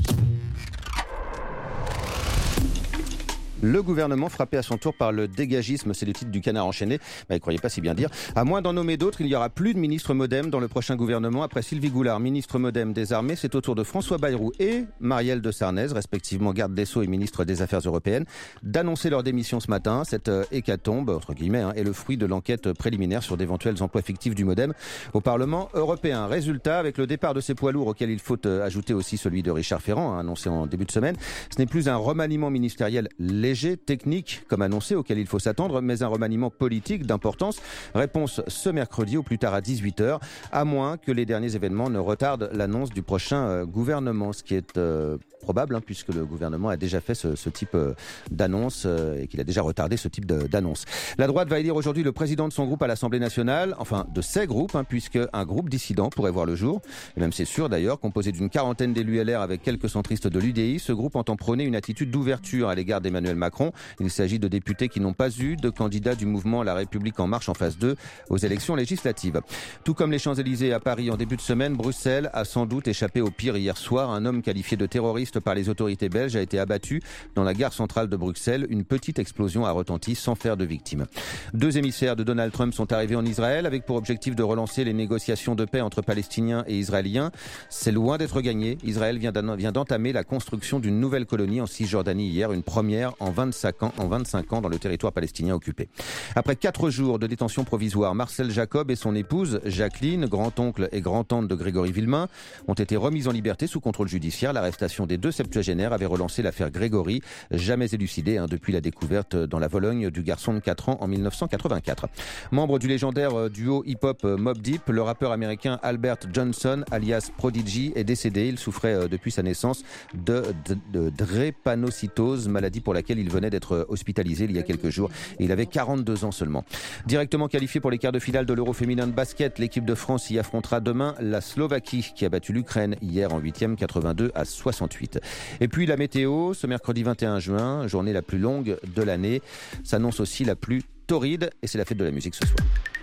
Le gouvernement frappé à son tour par le dégagisme, c'est le titre du Canard enchaîné. Bah, il ne croyait pas si bien dire. À moins d'en nommer d'autres, il n'y aura plus de ministre Modem dans le prochain gouvernement. Après Sylvie Goulard, ministre Modem des Armées, c'est au tour de François Bayrou et Marielle de Sarnez, respectivement garde des Sceaux et ministre des Affaires européennes, d'annoncer leur démission ce matin. Cette euh, hécatombe, entre guillemets, hein, est le fruit de l'enquête préliminaire sur d'éventuels emplois fictifs du Modem au Parlement européen. Résultat, avec le départ de ces poids lourds auxquels il faut euh, ajouter aussi celui de Richard Ferrand, hein, annoncé en début de semaine, ce n'est plus un remaniement ministériel léger, technique, comme annoncé, auquel il faut s'attendre, mais un remaniement politique d'importance. Réponse ce mercredi, au plus tard à dix-huit heures, à moins que les derniers événements ne retardent l'annonce du prochain euh, gouvernement, ce qui est euh, probable, hein, puisque le gouvernement a déjà fait ce, ce type euh, d'annonce euh, et qu'il a déjà retardé ce type de- d'annonce. La droite va élire aujourd'hui le président de son groupe à l'Assemblée nationale, enfin de ses groupes, hein, puisque un groupe dissident pourrait voir le jour, et même c'est sûr d'ailleurs, composé d'une quarantaine d'élus L R avec quelques centristes de l'U D I, ce groupe entend prôner une attitude d'ouverture à l'égard d'Emmanuel Macron. Il s'agit de députés qui n'ont pas eu de candidat du mouvement La République En Marche en phase deux aux élections législatives. Tout comme les Champs-Élysées à Paris en début de semaine, Bruxelles a sans doute échappé au pire hier soir. Un homme qualifié de terroriste par les autorités belges a été abattu dans la gare centrale de Bruxelles. Une petite explosion a retenti sans faire de victimes. Deux émissaires de Donald Trump sont arrivés en Israël avec pour objectif de relancer les négociations de paix entre Palestiniens et Israéliens. C'est loin d'être gagné. Israël vient d'an- vient d'entamer la construction d'une nouvelle colonie en Cisjordanie hier, une première en vingt-cinq ans, en vingt-cinq ans dans le territoire palestinien occupé. Après quatre jours de détention provisoire, Marcel Jacob et son épouse Jacqueline, grand-oncle et grand-tante de Grégory Villemain, ont été remis en liberté sous contrôle judiciaire. L'arrestation des deux septuagénaires avait relancé l'affaire Grégory, jamais élucidée hein, depuis la découverte dans la Vologne du garçon de quatre ans en mille neuf cent quatre-vingt-quatre. Membre du légendaire euh, duo hip-hop euh, Mobb Deep, le rappeur américain Albert Johnson, alias Prodigy, est décédé. Il souffrait euh, depuis sa naissance de, de, de drépanocytose, maladie pour laquelle il venait d'être hospitalisé il y a quelques jours. Et il avait quarante-deux ans seulement. Directement qualifié pour les quarts de finale de l'Euro féminin de basket, l'équipe de France y affrontera demain la Slovaquie qui a battu l'Ukraine hier en huitième, quatre-vingt-deux à soixante-huit. Et puis la météo, ce mercredi vingt et un juin, journée la plus longue de l'année, s'annonce aussi la plus torride et c'est la fête de la musique ce soir.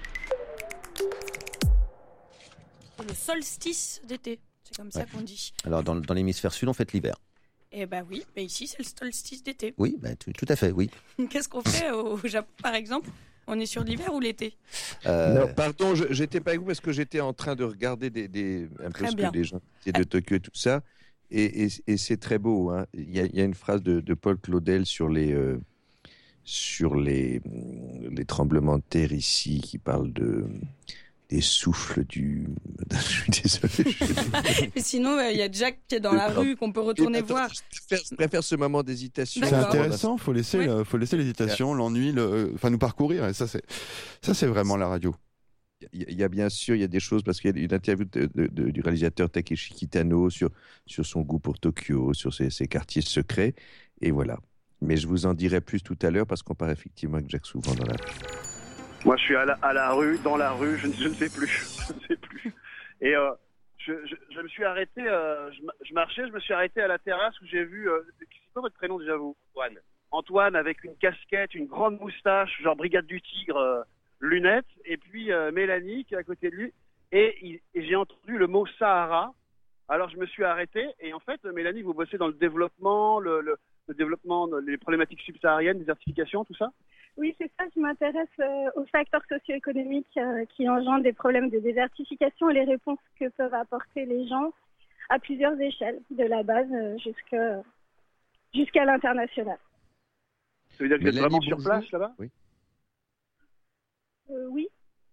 C'est le solstice d'été, c'est comme ça Ouais. qu'on dit. Alors dans, dans l'hémisphère sud, on fête l'hiver. Eh ben oui, mais ici c'est le solstice d'été. Oui, bah, tout, tout à fait, oui. Qu'est-ce qu'on fait au Japon par exemple? On est sur l'hiver ou l'été? Euh, Non, pardon, je j'étais pas avec vous parce que j'étais en train de regarder des, des, un peu Très ce bien. que les gens disaient de Tokyo et tout ça. Et, et, et c'est très beau. Hein. Il, y a, il y a une phrase de, de Paul Claudel sur les, euh, sur les, les tremblements de terre ici qui parle de, des souffles du. Je suis désolé. je- Mais sinon, il y a Jack qui est dans la rue qu'on peut retourner Attends, voir. Je préfère, je préfère ce moment d'hésitation. C'est intéressant, faut laisser, Ouais. euh, faut laisser l'hésitation, l'ennui, le... enfin nous parcourir. Et ça, c'est, ça, c'est vraiment la radio. Il y, a- il y a bien sûr, il y a des choses, parce qu'il y a une interview de- de- de- du réalisateur Takeshi Kitano sur, sur son goût pour Tokyo, sur ses, ses quartiers secrets, et voilà. Mais je vous en dirai plus tout à l'heure, parce qu'on parle effectivement avec Jack souvent dans la rue. Moi, je suis à la, à la rue, dans la rue, je, ne- je ne sais plus. Je ne sais plus. Et euh, je, je, je me suis arrêté, euh, je, ma- je marchais, je me suis arrêté à la terrasse où j'ai vu. Euh, c'est quoi votre prénom déjà, vous? Antoine. Antoine avec une casquette, une grande moustache, genre Brigade du Tigre, euh, lunettes, et puis euh, Mélanie qui est à côté de lui. Et, il- et j'ai entendu le mot Sahara. Alors je me suis arrêté, et en fait, Mélanie, vous bossez dans le développement, le, le, le développement, les problématiques subsahariennes, désertification, tout ça? Oui, c'est ça. Je m'intéresse euh, aux facteurs socio-économiques euh, qui engendrent des problèmes de désertification et les réponses que peuvent apporter les gens à plusieurs échelles, de la base euh, jusqu'à jusqu'à l'international. Ça veut dire que vous êtes Mélanie, vraiment sur bonjour. place là-bas? Oui. Euh, oui.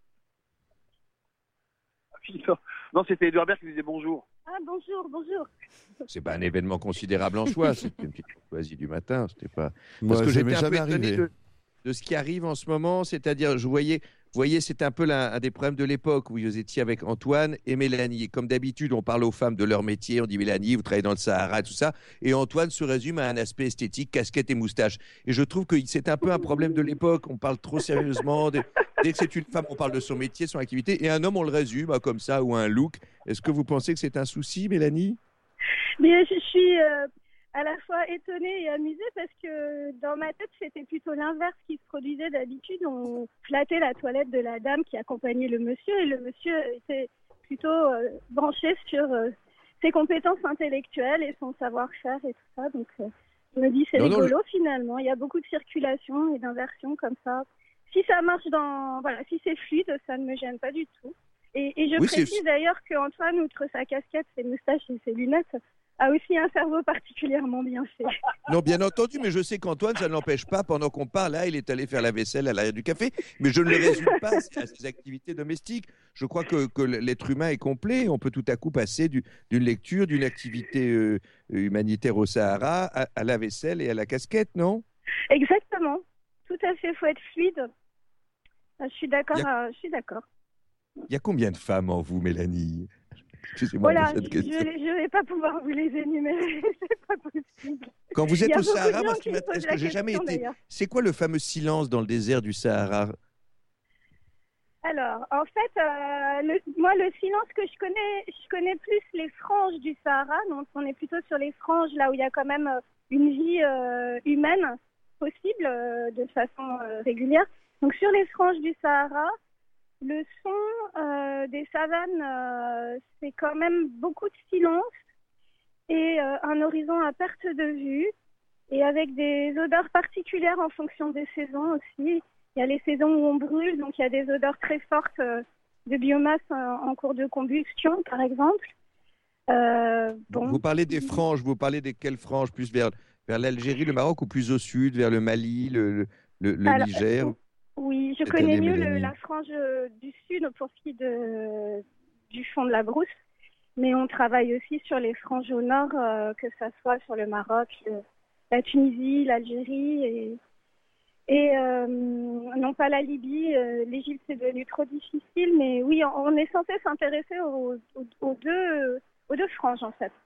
Non, non, c'était Edouard Baird qui disait bonjour. Ah, bonjour, bonjour. C'est pas un événement considérable en soi, c'était une petite courtoisie du matin, c'était pas. Moi, Parce que ça m'est j'étais un peu jamais étonné arrivé. de, de ce qui arrive en ce moment? C'est-à-dire, je voyais, vous voyez, c'est un peu la- un des problèmes de l'époque où vous étiez avec Antoine et Mélanie. Et comme d'habitude, on parle aux femmes de leur métier. On dit Mélanie, vous travaillez dans le Sahara, tout ça. Et Antoine se résume à un aspect esthétique, casquette et moustache. Et je trouve que c'est un peu un problème de l'époque. On parle trop sérieusement. De- Dès que c'est une femme, on parle de son métier, son activité. Et un homme, on le résume ah, comme ça, ou un look. Est-ce que vous pensez que c'est un souci, Mélanie? Mais je suis euh, à la fois étonnée et amusée parce que dans ma tête, c'était plutôt l'inverse qui se produisait d'habitude. On flattait la toilette de la dame qui accompagnait le monsieur et le monsieur était plutôt euh, branché sur euh, ses compétences intellectuelles et son savoir-faire et tout ça. Donc, euh, je me dis, c'est Non, non, rigolo finalement. Il y a beaucoup de circulation et d'inversion comme ça. Si ça marche dans, voilà, si c'est fluide, ça ne me gêne pas du tout. Et, et je Oui, c'est- précise d'ailleurs qu'Antoine, outre sa casquette, ses moustaches et ses lunettes, a aussi un cerveau particulièrement bien fait. Non, bien entendu, mais je sais qu'Antoine, ça ne l'empêche pas, pendant qu'on parle, là, il est allé faire la vaisselle à l'arrière du café, mais je ne le résume pas à ses activités domestiques. Je crois que, que l'être humain est complet. On peut tout à coup passer du- d'une lecture, d'une activité euh, humanitaire au Sahara, à, à la vaisselle et à la casquette, non? Exactement. Tout à fait, faut être fluide. Euh, Je suis d'accord. Il y a- euh, Je suis d'accord. Il y a combien de femmes en vous, Mélanie? Excusez-moi Voilà, de cette je question. ne vais pas pouvoir vous les énumérer. C'est pas possible. Quand vous Il y êtes a au beaucoup de Sahara, gens moi, ce qui qui me m'intéresse, posent que la j'ai jamais question, été, d'ailleurs. c'est quoi le fameux silence dans le désert du Sahara? Alors, en fait, euh, le- moi, le silence que je connais, je connais plus les franges du Sahara. Donc, on est plutôt sur les franges, là où il y a quand même euh, une vie euh, humaine possible euh, de façon euh, régulière. Donc, sur les franges du Sahara, le son euh, des savanes, euh, c'est quand même beaucoup de silence et euh, un horizon à perte de vue et avec des odeurs particulières en fonction des saisons aussi. Il y a les saisons où on brûle, donc il y a des odeurs très fortes euh, de biomasse euh, en cours de combustion, par exemple. Euh, bon. Vous parlez des franges, vous parlez des quelles franges? Plus vers, vers l'Algérie, le Maroc, ou plus au sud, vers le Mali, le, le, le Alors, Niger? Oui, je C'est connais allé, mieux le- Mélanie. la frange euh, du sud pour ce qui est de, du fond de la brousse, mais on travaille aussi sur les franges au nord, euh, que ce soit sur le Maroc, le- la Tunisie, l'Algérie et, et euh, non pas la Libye. euh, L'Égypte, c'est devenu trop difficile, mais oui, on, on est censé s'intéresser aux, aux- aux deux, aux deux franges en fait.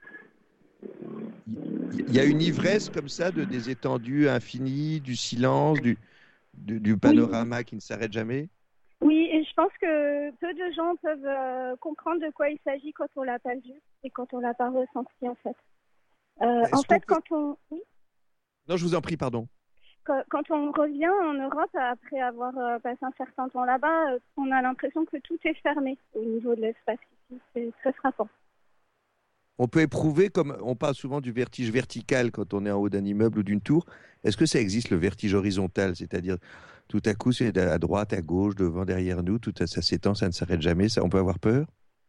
Il y a une ivresse comme ça de, des étendues infinies, du silence, du, du, du panorama qui ne s'arrête jamais? Oui, et je pense que peu de gens peuvent euh, comprendre de quoi il s'agit quand on l'a pas vu et quand on l'a pas ressenti en fait. Euh, en Est-ce qu'on fait, quand on oui, Non, je vous en prie, pardon. quand, quand on revient en Europe après avoir euh, passé un certain temps là-bas, euh, on a l'impression que tout est fermé au niveau de l'espace ici. C'est très frappant. On peut éprouver, comme on parle souvent du vertige vertical quand on est en haut d'un immeuble ou d'une tour. Est-ce que ça existe le vertige horizontal? C'est-à-dire, tout à coup, c'est à droite, à gauche, devant, derrière nous, tout ça, ça s'étend, ça ne s'arrête jamais. Ça, on peut avoir peur?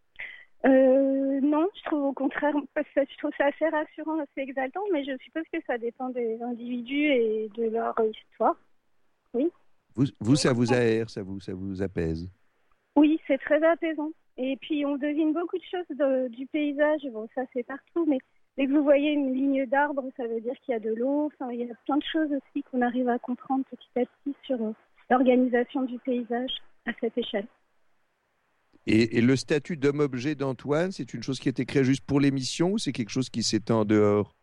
Euh, non, je trouve au contraire, parce que je trouve ça assez rassurant, assez exaltant, mais je suppose que ça dépend des individus et de leur histoire. Oui. Vous, vous, ça vous aère, ça vous, ça vous apaise. Oui, c'est très apaisant. Et puis, on devine beaucoup de choses de- du paysage. Bon, ça, c'est partout, mais dès que vous voyez une ligne d'arbres, ça veut dire qu'il y a de l'eau. Enfin, il y a plein de choses aussi qu'on arrive à comprendre petit à petit sur euh, l'organisation du paysage à cette échelle. Et, et le statut d'homme-objet d'Antoine, c'est une chose qui a été créée juste pour l'émission ou c'est quelque chose qui s'étend en dehors?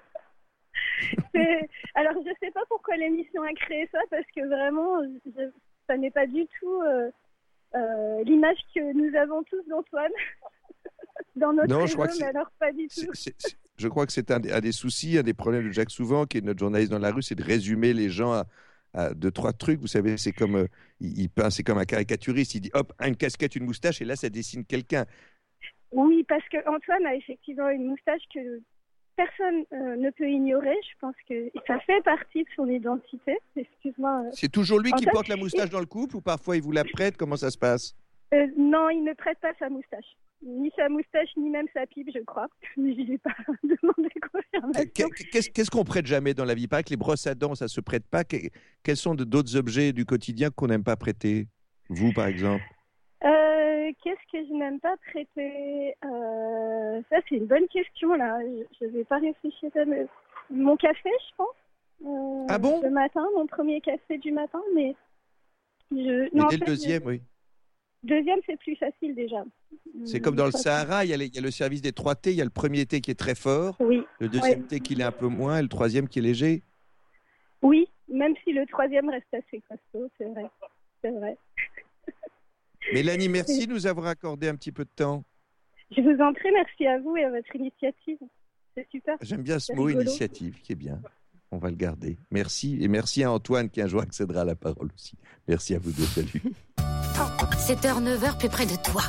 C'est- Alors, je ne sais pas pourquoi l'émission a créé ça, parce que vraiment, je- ça n'est pas du tout euh, euh, l'image que nous avons tous d'Antoine dans notre Non, je réseau, crois que mais c'est- alors pas du tout. C'est- c'est- Je crois que c'est un, des- un des soucis, un des problèmes de Jacques Souvent, qui est notre journaliste dans la rue, c'est de résumer les gens à, à deux, trois trucs. Vous savez, c'est comme, euh, il, il peint, c'est comme un caricaturiste. Il dit hop, une casquette, une moustache, et là, ça dessine quelqu'un. Oui, parce que Antoine a effectivement une moustache que personne euh, ne peut ignorer. Je pense que ça fait partie de son identité. Excuse-moi. euh, C'est toujours lui qui Antoine, porte la moustache il- dans le couple ou parfois il vous la prête? Comment ça se passe? euh, non, il ne prête pas sa moustache. Ni sa moustache, ni même sa pipe, je crois. Mais je n'ai pas demandé confirmation. Qu'est- Qu'est-ce qu'est-ce qu'on prête jamais dans la vie? Il paraît que les brosses à dents, ça se prête pas. Que- Quels sont de- d'autres objets du quotidien qu'on n'aime pas prêter? Vous, par exemple? Euh, Qu'est-ce que je n'aime pas prêter euh, Ça, c'est une bonne question, là. Je ne vais pas réfléchir. à me- Mon café, je pense. Euh, Ah bon? Le matin, mon premier café du matin, mais je... Et non, en dès fait, le deuxième, je- oui. Deuxième, c'est plus facile déjà. C'est comme dans le Hum, Sahara, il y, a les- il y a le service des trois thés. Il y a le premier thé qui est très fort, Oui. le deuxième Ouais. thé qui l'est un peu moins, et le troisième qui est léger. Oui, même si le troisième reste assez costaud, c'est vrai. C'est vrai. Mélanie, merci de nous avoir accordé un petit peu de temps. Je vous en prie, merci à vous et à votre initiative. C'est super. J'aime bien ce C'est mot rigolo. initiative, qui est bien. On va le garder. Merci. Et merci à Antoine qui un jour accédera à la parole aussi. Merci à vous deux. Salut. sept heures, neuf heures, plus près de toi.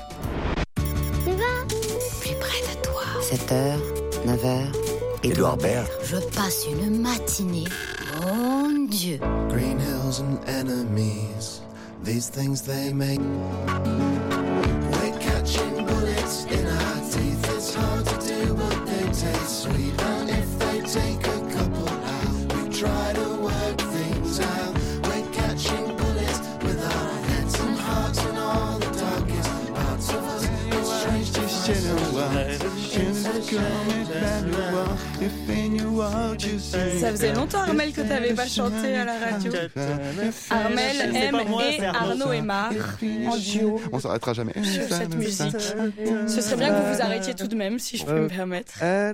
Plus près de toi. sept heures, neuf heures, Édouard Baird. Je passe une matinée. Mon Dieu. Green hills and enemies, these things they make. We're catching bullets in our teeth. It's hard to do, but they taste sweet. And if they take a couple out, we try to work things out. We're catching bullets with our heads and hearts and all the darkest parts of us. It's strange to Ça faisait longtemps, Armel, que t'avais pas chanté à la radio. Armel, M et Arnaud et Marc en duo On s'arrêtera jamais. sur cette musique. Ce serait bien que vous vous arrêtiez tout de même, si je peux me permettre. À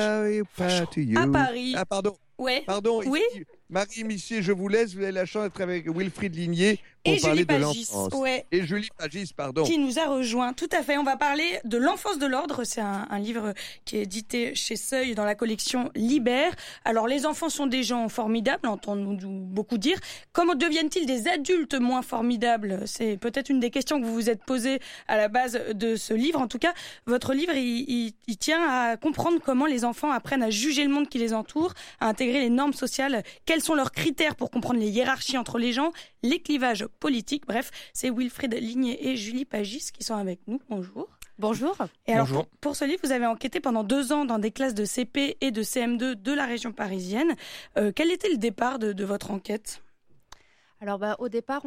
À Paris. Ah, pardon. Ouais. Pardon. Oui. Ici, Marie Missier, je vous laisse. Vous avez la chance d'être avec Wilfried Ligné pour Et parler Julie de Pagis, l'enfance. ouais. Et Julie Pagis, pardon. Qui nous a rejoint. Tout à fait. On va parler de l'enfance de l'ordre. C'est un, un livre qui est édité chez Seuil dans la collection Libère. Alors, les enfants sont des gens formidables, entendons-nous beaucoup dire. Comment deviennent-ils des adultes moins formidables? C'est peut-être une des questions que vous vous êtes posées à la base de ce livre. En tout cas, votre livre, il, il, il tient à comprendre comment les enfants apprennent à juger le monde qui les entoure, à intégrer les normes sociales. Quels sont leurs critères pour comprendre les hiérarchies entre les gens, les clivages politiques. Bref, c'est Wilfried Ligné et Julie Pagis qui sont avec nous. Bonjour. Bonjour. Et alors, Bonjour. Pour, pour ce livre, vous avez enquêté pendant deux ans dans des classes de C P et de C M deux de la région parisienne. Euh, quel était le départ de, de votre enquête? Alors, bah, au départ,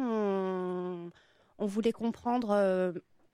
on, on voulait comprendre euh,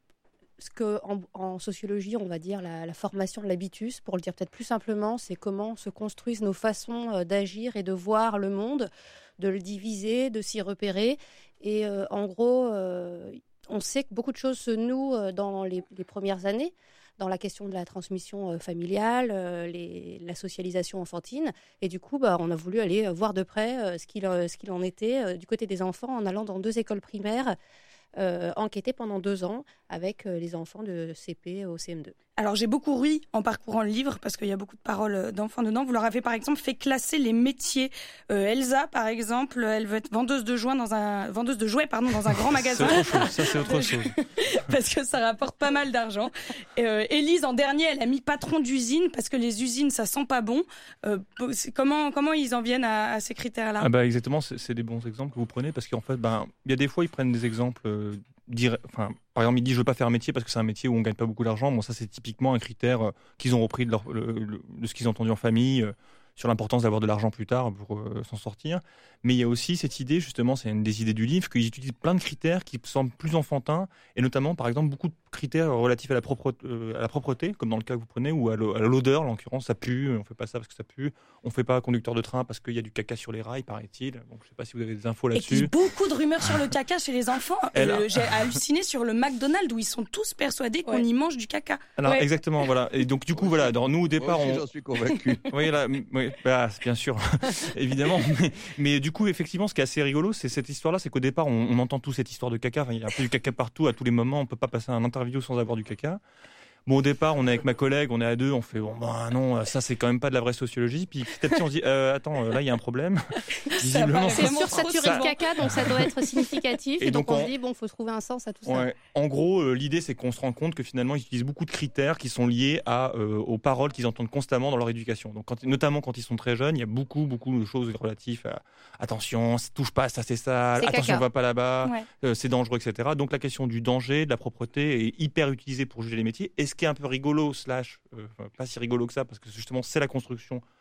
ce que, en, en sociologie, on va dire la, la formation de l'habitus. Pour le dire peut-être plus simplement, c'est comment se construisent nos façons euh, d'agir et de voir le monde, de le diviser, de s'y repérer. Et euh, en gros, euh, on sait que beaucoup de choses se nouent euh, dans les, les premières années, dans la question de la transmission euh, familiale, euh, les, la socialisation enfantine. Et du coup, bah, on a voulu aller voir de près euh, ce, qu'il, euh, ce qu'il en était euh, du côté des enfants en allant dans deux écoles primaires, euh, enquêter pendant deux ans avec euh, les enfants de C P au C M deux. Alors, j'ai beaucoup ri en parcourant le livre parce qu'il y a beaucoup de paroles d'enfants dedans. Vous leur avez, par exemple, fait classer les métiers. Euh, Elsa, par exemple, elle veut être vendeuse de jouets dans un, vendeuse de jouets, pardon, dans un grand magasin. C'est autre chose. Ça, c'est autre chose. Parce que ça rapporte pas mal d'argent. Euh, Élise, en dernier, elle a mis patron d'usine parce que les usines, ça sent pas bon. Euh, comment, comment ils en viennent à, à ces critères-là? Ah bah exactement, c'est, c'est des bons exemples que vous prenez parce qu'en fait, ben, il y a des fois, ils prennent des exemples. Euh, dire, enfin, par exemple, il dit je veux pas faire un métier parce que c'est un métier où on gagne pas beaucoup d'argent. Bon, ça c'est typiquement un critère euh, qu'ils ont repris de, leur, le, le, de ce qu'ils ont entendu en famille euh, sur l'importance d'avoir de l'argent plus tard pour euh, s'en sortir. Mais il y a aussi cette idée, justement, c'est une des idées du livre, qu'ils utilisent plein de critères qui semblent plus enfantins, et notamment, par exemple, beaucoup de critères relatifs à la, propre, euh, à la propreté, comme dans le cas que vous prenez, ou à, l'o- à l'odeur, en l'occurrence, ça pue, on fait pas ça parce que ça pue, on fait pas conducteur de train parce qu'il y a du caca sur les rails, paraît-il. Donc, je sais pas si vous avez des infos Et là-dessus. puis beaucoup de rumeurs sur le caca chez les enfants. Elle a- Euh, j'ai halluciné sur le McDonald's où ils sont tous persuadés qu'on y mange du caca. Alors Ouais. exactement, voilà. Et donc du coup, voilà, dans, nous au départ, Moi aussi, on... j'en suis convaincu. oui, là, m- oui, bah, bien sûr, évidemment. Mais, mais du coup, effectivement, ce qui est assez rigolo, c'est cette histoire-là, c'est qu'au départ, on, on entend toute cette histoire de caca. Enfin, il y a un peu du caca partout, à tous les moments. On peut pas passer un interview sans avoir du caca. Bon, au départ, on est avec ma collègue, on est à deux, on fait bon, bah non, ça c'est quand même pas de la vraie sociologie. Puis petit à petit, on se dit, euh, attends, là il y a un problème. Visiblement, C'est ça- sursaturé ça- de caca, donc ça doit être significatif. Et Et, donc, donc, on on- se dit, bon, faut trouver un sens à tout ça. Ouais. En gros, euh, l'idée, c'est qu'on se rend compte que finalement, ils utilisent beaucoup de critères qui sont liés à, euh, aux paroles qu'ils entendent constamment dans leur éducation. Donc, quand, notamment quand ils sont très jeunes, il y a beaucoup, beaucoup de choses relatives à attention, touche pas, ça c'est sale, C'est attention, caca. va pas là-bas, Ouais. euh, c'est dangereux, et cetera. Donc, la question du danger, de la propreté est hyper utilisée pour juger les métiers. Et ce qui est un peu rigolo, slash, euh, enfin, pas si rigolo que ça, parce que justement, c'est la construction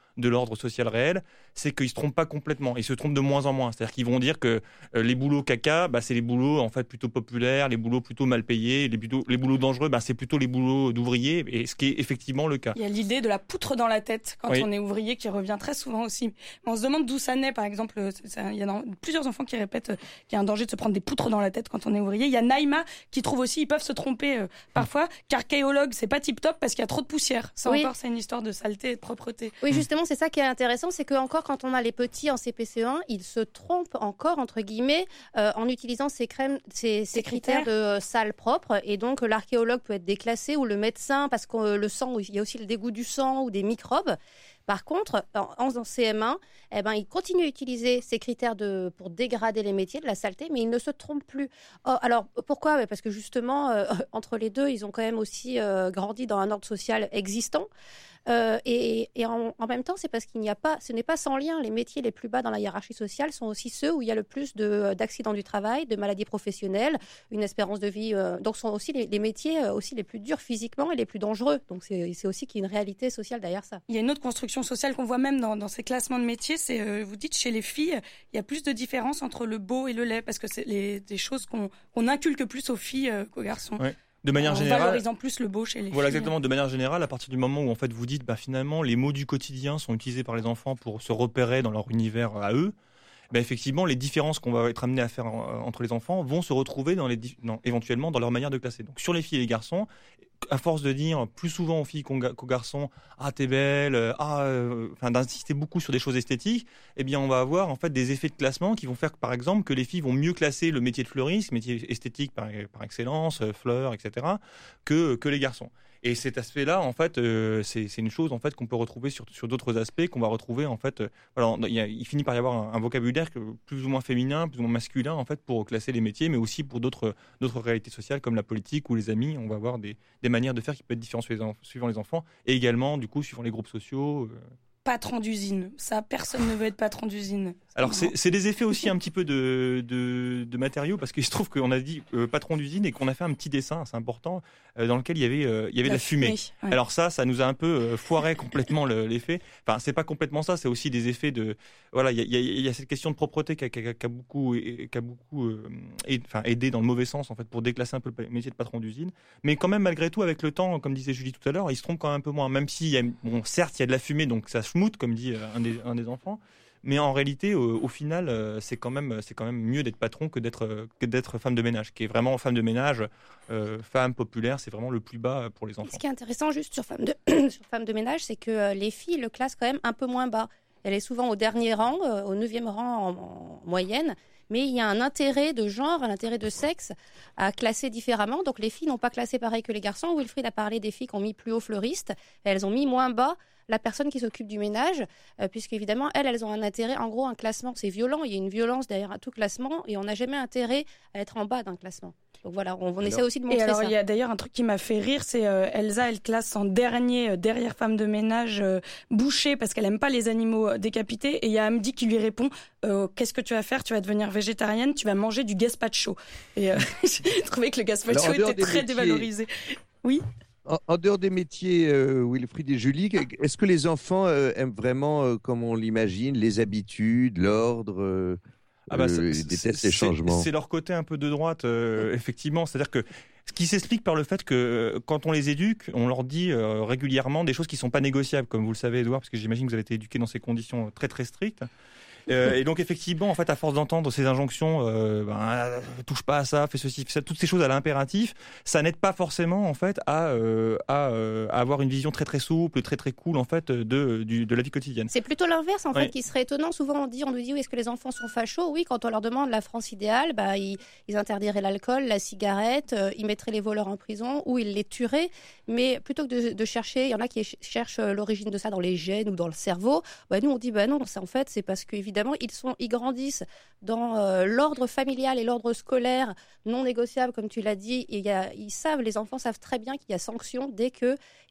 de l'ordre social réel, c'est qu'ils se trompent pas complètement. Ils se trompent de moins en moins. C'est-à-dire qu'ils vont dire que euh, les boulots caca, bah, c'est les boulots en fait plutôt populaires, les boulots plutôt mal payés, les, plutôt, les boulots dangereux, bah, c'est plutôt les boulots d'ouvriers, et ce qui est effectivement le cas. Il y a l'idée de la poutre dans la tête quand Oui. on est ouvrier qui revient très souvent aussi. Mais on se demande d'où ça naît, par exemple. Ça, il y a dans- plusieurs enfants qui répètent qu'il y a un danger de se prendre des poutres dans la tête quand on est ouvrier. Il y a Naïma qui trouve aussi, ils peuvent se tromper euh, parfois, qu'archéologue, c'est pas tip top parce qu'il y a trop de poussière. Ça Oui. encore, c'est une histoire de saleté et de propreté. Oui, justement, c'est ça qui est intéressant, c'est que encore quand on a les petits en C P C E un, ils se trompent encore entre guillemets euh, en utilisant ces crèmes, ces, ces critères de euh, salle propre, et donc euh, l'archéologue peut être déclassé ou le médecin parce que euh, le sang, il y a aussi le dégoût du sang ou des microbes. Par contre, en, en C M un, eh ben, ils continuent à utiliser ces critères de, pour dégrader les métiers, de la saleté, mais ils ne se trompent plus. Oh, alors, pourquoi ? Ouais, parce que justement, euh, entre les deux, ils ont quand même aussi euh, grandi dans un ordre social existant. Euh, et et en, en même temps, c'est parce qu'il n'y a pas, ce n'est pas sans lien. Les métiers les plus bas dans la hiérarchie sociale sont aussi ceux où il y a le plus de, d'accidents du travail, de maladies professionnelles, une espérance de vie. Euh, donc, sont aussi les, les métiers euh, aussi les plus durs physiquement et les plus dangereux. Donc, c'est, c'est aussi qu'il y a une réalité sociale derrière ça. Il y a une autre construction sociale qu'on voit même dans, dans ces classements de métiers, c'est, euh, vous dites, chez les filles, il y a plus de différence entre le beau et le laid, parce que c'est les, des choses qu'on, qu'on inculque plus aux filles euh, qu'aux garçons. Ouais. De manière en générale, valorisant plus le beau chez les voilà, filles. exactement. De manière générale, à partir du moment où en fait vous dites, bah finalement, les mots du quotidien sont utilisés par les enfants pour se repérer dans leur univers à eux. Bah, effectivement, les différences qu'on va être amené à faire euh, entre les enfants vont se retrouver dans les, dans, éventuellement dans leur manière de classer. Donc sur les filles et les garçons, à force de dire plus souvent aux filles qu'aux, qu'aux garçons, ah t'es belle, euh, ah, euh, enfin d'insister beaucoup sur des choses esthétiques, eh bien on va avoir en fait des effets de classement qui vont faire que, par exemple, que les filles vont mieux classer le métier de fleuriste, métier esthétique par, par excellence, euh, fleurs, et cetera, que que les garçons. Et cet aspect-là, en fait, euh, c'est, c'est une chose en fait qu'on peut retrouver sur, sur d'autres aspects, qu'on va retrouver en fait. Euh, voilà, il, y a, il finit par y avoir un, un vocabulaire que, plus ou moins féminin, plus ou moins masculin en fait pour classer les métiers, mais aussi pour d'autres d'autres réalités sociales comme la politique ou les amis. On va avoir des, des manières de faire qui peuvent être différentes suivant les, suivant les enfants, et également du coup suivant les groupes sociaux. Euh, Patron d'usine, ça, personne ne veut être patron d'usine. Alors c'est, c'est des effets aussi un petit peu de, de, de matériaux, parce qu'il se trouve qu'on a dit euh, patron d'usine et qu'on a fait un petit dessin, c'est important, euh, dans lequel il y avait, euh, il y avait La de la fumée. fumée, ouais. Alors ça, ça nous a un peu euh, foiré complètement le, l'effet. Enfin, c'est pas complètement ça, c'est aussi des effets de... Voilà, il y a, il y a, il y a cette question de propreté qui a, qui a, qui a beaucoup, qui a beaucoup euh, aidé, enfin, aidé dans le mauvais sens en fait pour déclasser un peu le métier de patron d'usine. Mais quand même, malgré tout, avec le temps, comme disait Julie tout à l'heure, il se trompe quand même un peu moins. Même si, bon, certes, il y a de la fumée, donc ça schmoute, comme dit euh, un, des, un des enfants. Mais en réalité, au, au final, euh, c'est quand même, c'est quand même mieux d'être patron que d'être, euh, que d'être femme de ménage. Qui est vraiment femme de ménage, euh, femme populaire, c'est vraiment le plus bas pour les enfants. Ce qui est intéressant juste sur femme de, sur femme de ménage, c'est que euh, les filles le classent quand même un peu moins bas. Elle est souvent au dernier rang, euh, au neuvième rang en, en moyenne. Mais il y a un intérêt de genre, un intérêt de sexe à classer différemment. Donc les filles n'ont pas classé pareil que les garçons. Wilfried a parlé des filles qui ont mis plus haut fleuriste. Elles ont mis moins bas la personne qui s'occupe du ménage, euh, puisqu'évidemment, elles, elles ont un intérêt. En gros, un classement, c'est violent. Il y a une violence derrière tout classement et on n'a jamais intérêt à être en bas d'un classement. Donc voilà, on, on essaie aussi de montrer et alors, ça. Il y a d'ailleurs un truc qui m'a fait rire, c'est euh, Elsa, elle classe en dernier, euh, derrière femme de ménage, euh, bouchée, parce qu'elle aime pas les animaux euh, décapités. Et il y a Hamdi qui lui répond, euh, qu'est-ce que tu vas faire ? Tu vas devenir végétarienne, tu vas manger du gazpacho. Et euh, j'ai trouvé que le gazpacho Alors, était très métiers... dévalorisé. Oui. En, en dehors des métiers, euh, Wilfried et Julie, est-ce que les enfants euh, aiment vraiment, euh, comme on l'imagine, les habitudes, l'ordre euh, Ah bah, euh, c'est, ils détestent c'est, les changements. C'est leur côté un peu de droite, euh, effectivement. C'est-à-dire que ce qui s'explique par le fait que euh, quand on les éduque, on leur dit euh, régulièrement des choses qui ne sont pas négociables, comme vous le savez, Edouard, parce que j'imagine que vous avez été éduqué dans ces conditions très très strictes. Euh, et donc effectivement, en fait, à force d'entendre ces injonctions, euh, ben, touche pas à ça, fais ceci, fais ça, toutes ces choses à l'impératif, ça n'aide pas forcément en fait à, euh, à, euh, à avoir une vision très très souple, très très cool en fait de du, de la vie quotidienne. C'est plutôt l'inverse en Oui. fait qui serait étonnant. Souvent on dit, on nous dit, oui, est-ce que les enfants sont fachos ? Oui, quand on leur demande la France idéale, bah ils, ils interdiraient l'alcool, la cigarette, euh, ils mettraient les voleurs en prison ou ils les tueraient. Mais plutôt que de, de chercher, il y en a qui ch- cherchent l'origine de ça dans les gènes ou dans le cerveau. Bah nous on dit, bah non, ça en fait c'est parce que évidemment ils sont, ils grandissent dans euh, l'ordre familial et l'ordre scolaire non négociable, comme tu l'as dit. Et y a, ils savent, les enfants savent très bien qu'il y a sanction dès que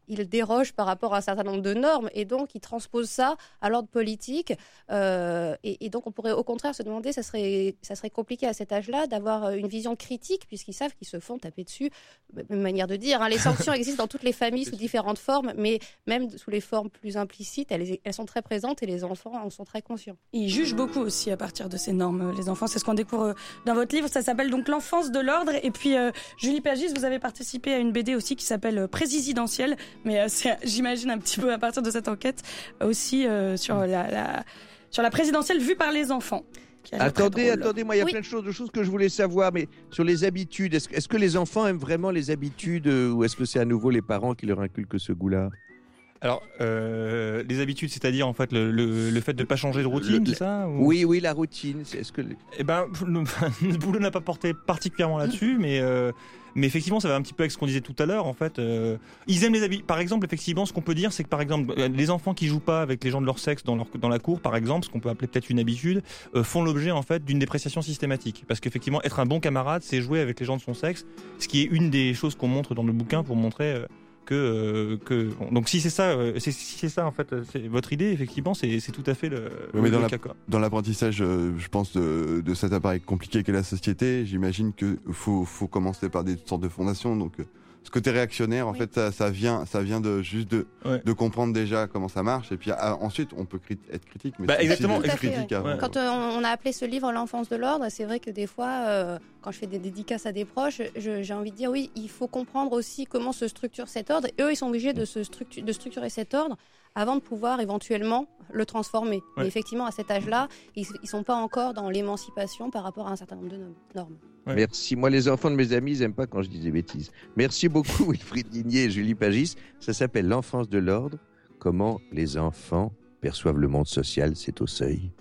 il déroge par rapport à un certain nombre de normes et donc il transpose ça à l'ordre politique. Euh, et, et donc on pourrait au contraire se demander, ça serait, ça serait compliqué à cet âge-là d'avoir une vision critique puisqu'ils savent qu'ils se font taper dessus. Même manière de dire, hein, les sanctions existent dans toutes les familles sous différentes formes, mais même sous les formes plus implicites, elles, elles sont très présentes et les enfants en sont très conscients. Ils jugent beaucoup aussi à partir de ces normes, les enfants. C'est ce qu'on découvre dans votre livre. Ça s'appelle donc L'enfance de l'ordre. Et puis, euh, Julie Pagis, vous avez participé à une B D aussi qui s'appelle Présidentielle. Mais euh, c'est, j'imagine, un petit peu à partir de cette enquête aussi euh, sur, la, la, sur la présidentielle vue par les enfants. Attendez, attendez, moi il y a oui. plein de choses, de choses que je voulais savoir, mais sur les habitudes, est-ce, est-ce que les enfants aiment vraiment les habitudes euh, ou est-ce que c'est à nouveau les parents qui leur inculquent ce goût-là ? Alors, euh, les habitudes, c'est-à-dire en fait le, le, le fait de ne pas changer de routine, Le- c'est ça ou... Oui, oui, la routine. C'est, est-ce que les- Eh ben, le, le boulot n'a pas porté particulièrement là-dessus, mais, euh, mais effectivement, ça va un petit peu avec ce qu'on disait tout à l'heure. En fait, euh, ils aiment les habitudes. Par exemple, effectivement, ce qu'on peut dire, c'est que par exemple, les enfants qui jouent pas avec les gens de leur sexe dans, leur, dans la cour, par exemple, ce qu'on peut appeler peut-être une habitude, euh, font l'objet en fait d'une dépréciation systématique. Parce qu'effectivement, être un bon camarade, c'est jouer avec les gens de son sexe, ce qui est une des choses qu'on montre dans le bouquin pour montrer. Euh, Que, euh, que bon, donc si c'est ça, euh, c'est, si c'est ça en fait, c'est votre idée effectivement, c'est, c'est tout à fait le, Oui, mais le dans, la- cas, quoi. dans l'apprentissage, euh, je pense, de, de cet appareil compliqué qu'est la société, j'imagine qu'il faut, faut commencer par des sortes de fondations. Donc, euh, ce côté réactionnaire, en fait, ça, ça vient, ça vient de juste de, Ouais. de comprendre déjà comment ça marche. Et puis ah, ensuite, on peut crit- être critique. Mais Bah, c'est aussi exactement, d'être Tout à fait, critique ouais. avant. Quand euh, on a appelé ce livre L'enfance de l'ordre, c'est vrai que des fois, euh, quand je fais des dédicaces à des proches, je- j'ai envie de dire oui, il faut comprendre aussi comment se structure cet ordre. Et eux, ils sont obligés de, se structu- de structurer cet ordre avant de pouvoir éventuellement le transformer. Ouais. Mais effectivement, à cet âge-là, ils ne sont pas encore dans l'émancipation par rapport à un certain nombre de nom- normes. Ouais. Merci. Moi, les enfants de mes amis, ils n'aiment pas quand je dis des bêtises. Merci beaucoup, Wilfried Ligné et Julie Pagis. Ça s'appelle L'enfance de l'ordre. Comment les enfants perçoivent le monde social, c'est au seuil.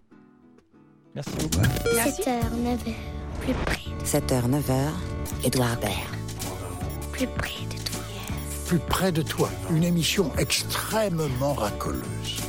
Merci beaucoup. sept heures, neuf heures, plus près, sept heures, neuf heures, Édouard Baird. plus près de toi. Plus près de toi, une émission extrêmement racoleuse.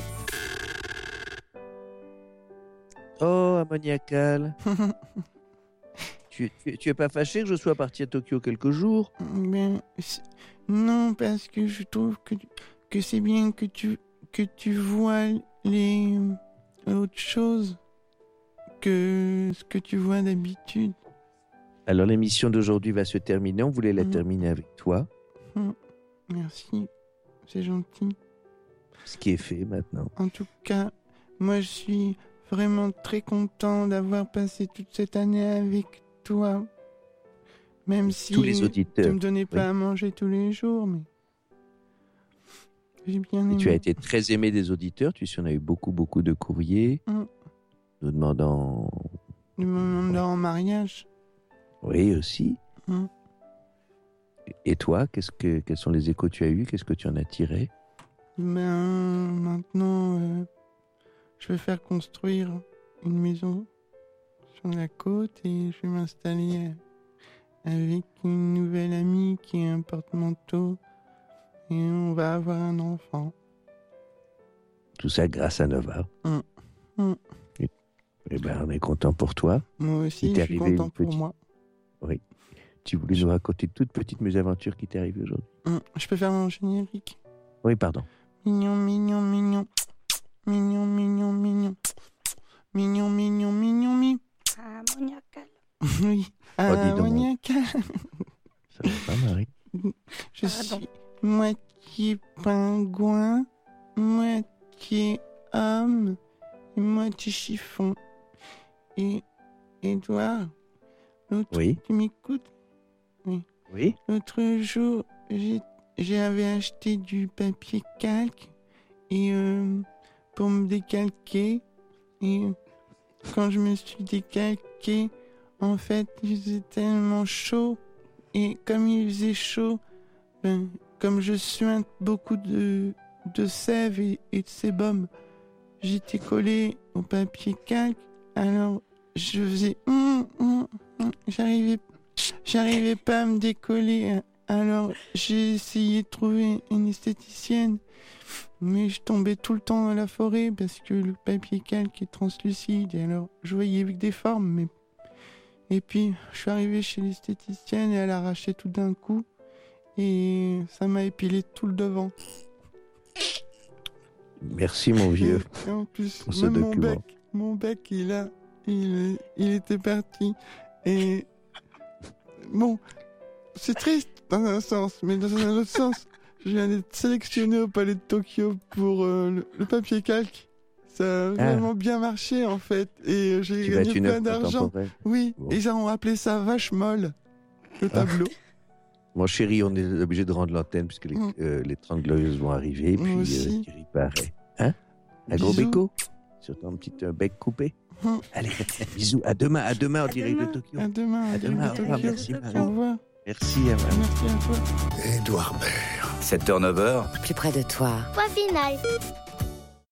Oh, ammoniacal. tu, tu, tu es pas fâché que je sois parti à Tokyo quelques jours ? Ben, c'est- non, parce que je trouve que, que c'est bien que tu, que tu vois les autres choses que ce que tu vois d'habitude. Alors, l'émission d'aujourd'hui va se terminer. On voulait la Mhm. terminer avec toi. Hmm, Merci, c'est gentil. Ce qui est fait maintenant. En tout cas, moi je suis vraiment très content d'avoir passé toute cette année avec toi. Même si Tous les auditeurs. tu me donnais pas Oui. à manger tous les jours, mais j'ai bien aimé. Et tu as été très aimé des auditeurs. Tu sais, on a eu beaucoup, beaucoup de courriers Mm. nous demandant. Du moment en mariage. Oui, aussi. Mm. Et toi, qu'est-ce que, quels sont les échos que tu as eus ? Qu'est-ce que tu en as tiré ? Ben, maintenant, euh, je vais faire construire une maison sur la côte et je vais m'installer euh, avec une nouvelle amie qui est un porte-manteau et on va avoir un enfant. Tout ça grâce à Nova. Mm. Mm. Et, eh ben, on est content pour toi. Moi aussi, Il t'est je suis arrivé content une pour petite- moi. Oui. Tu voulais nous raconter une toute petite mésaventure qui t'est arrivée aujourd'hui. Mm. Je peux faire mon générique. Oui, pardon. Mignon, mignon, mignon. Mignon, mignon, mignon. Mignon, mignon, mignon, mignon. Ammoniacal. Oui. Oh, dis donc. Ammoniacal. Ça va pas, Marie ? Je suis moitié pingouin, moitié homme et moitié chiffon. Et Edouard, l'autre, Oui. tu m'écoutes? Oui. Oui. L'autre jour, j'ai- j'avais acheté du papier calque et euh, pour me décalquer. Et euh, quand je me suis décalqué, en fait, il faisait tellement chaud. Et comme il faisait chaud, ben, comme je suinte beaucoup de, de sève et, et de sébum, j'étais collé au papier calque. Alors, je faisais... hum, hum, hum, j'arrivais, j'arrivais pas à me décoller. Alors, j'ai essayé de trouver une esthéticienne. Mais je tombais tout le temps dans la forêt parce que le papier calque est translucide. Et alors, je voyais avec des formes, mais... Et puis, je suis arrivé chez l'esthéticienne et elle arrachait tout d'un coup. et ça m'a épilé tout le devant. Merci, mon vieux. Et en plus, pour ce même mon document. bec, mon bec, il a, il, il était parti. Et bon, c'est triste dans un sens, mais dans un autre sens, je viens d'être sélectionné au Palais de Tokyo pour euh, le, le papier calque. Ça a vraiment bien marché en fait, et euh, j'ai Tu vas être gagné une plein œuvre d'argent. contemporaine. Oui, Bon. et ils ont appelé ça vache molle, le tableau. Mon chéri, on est obligé de rendre l'antenne puisque les, Mm. euh, les trente glorieuses vont arriver. Moi Puis euh, aussi. Thierry paraît. Hein? Un gros Bisous. béco sur ton petit euh, bec coupé. Mm. Allez, bisous. À demain, à demain en direct de Tokyo. À demain, À demain. Au revoir. Tokyo. Merci, Au Marie. revoir. Merci, à Merci à toi. Édouard Baird. sept heures neuf heures. Plus près de toi. Point final.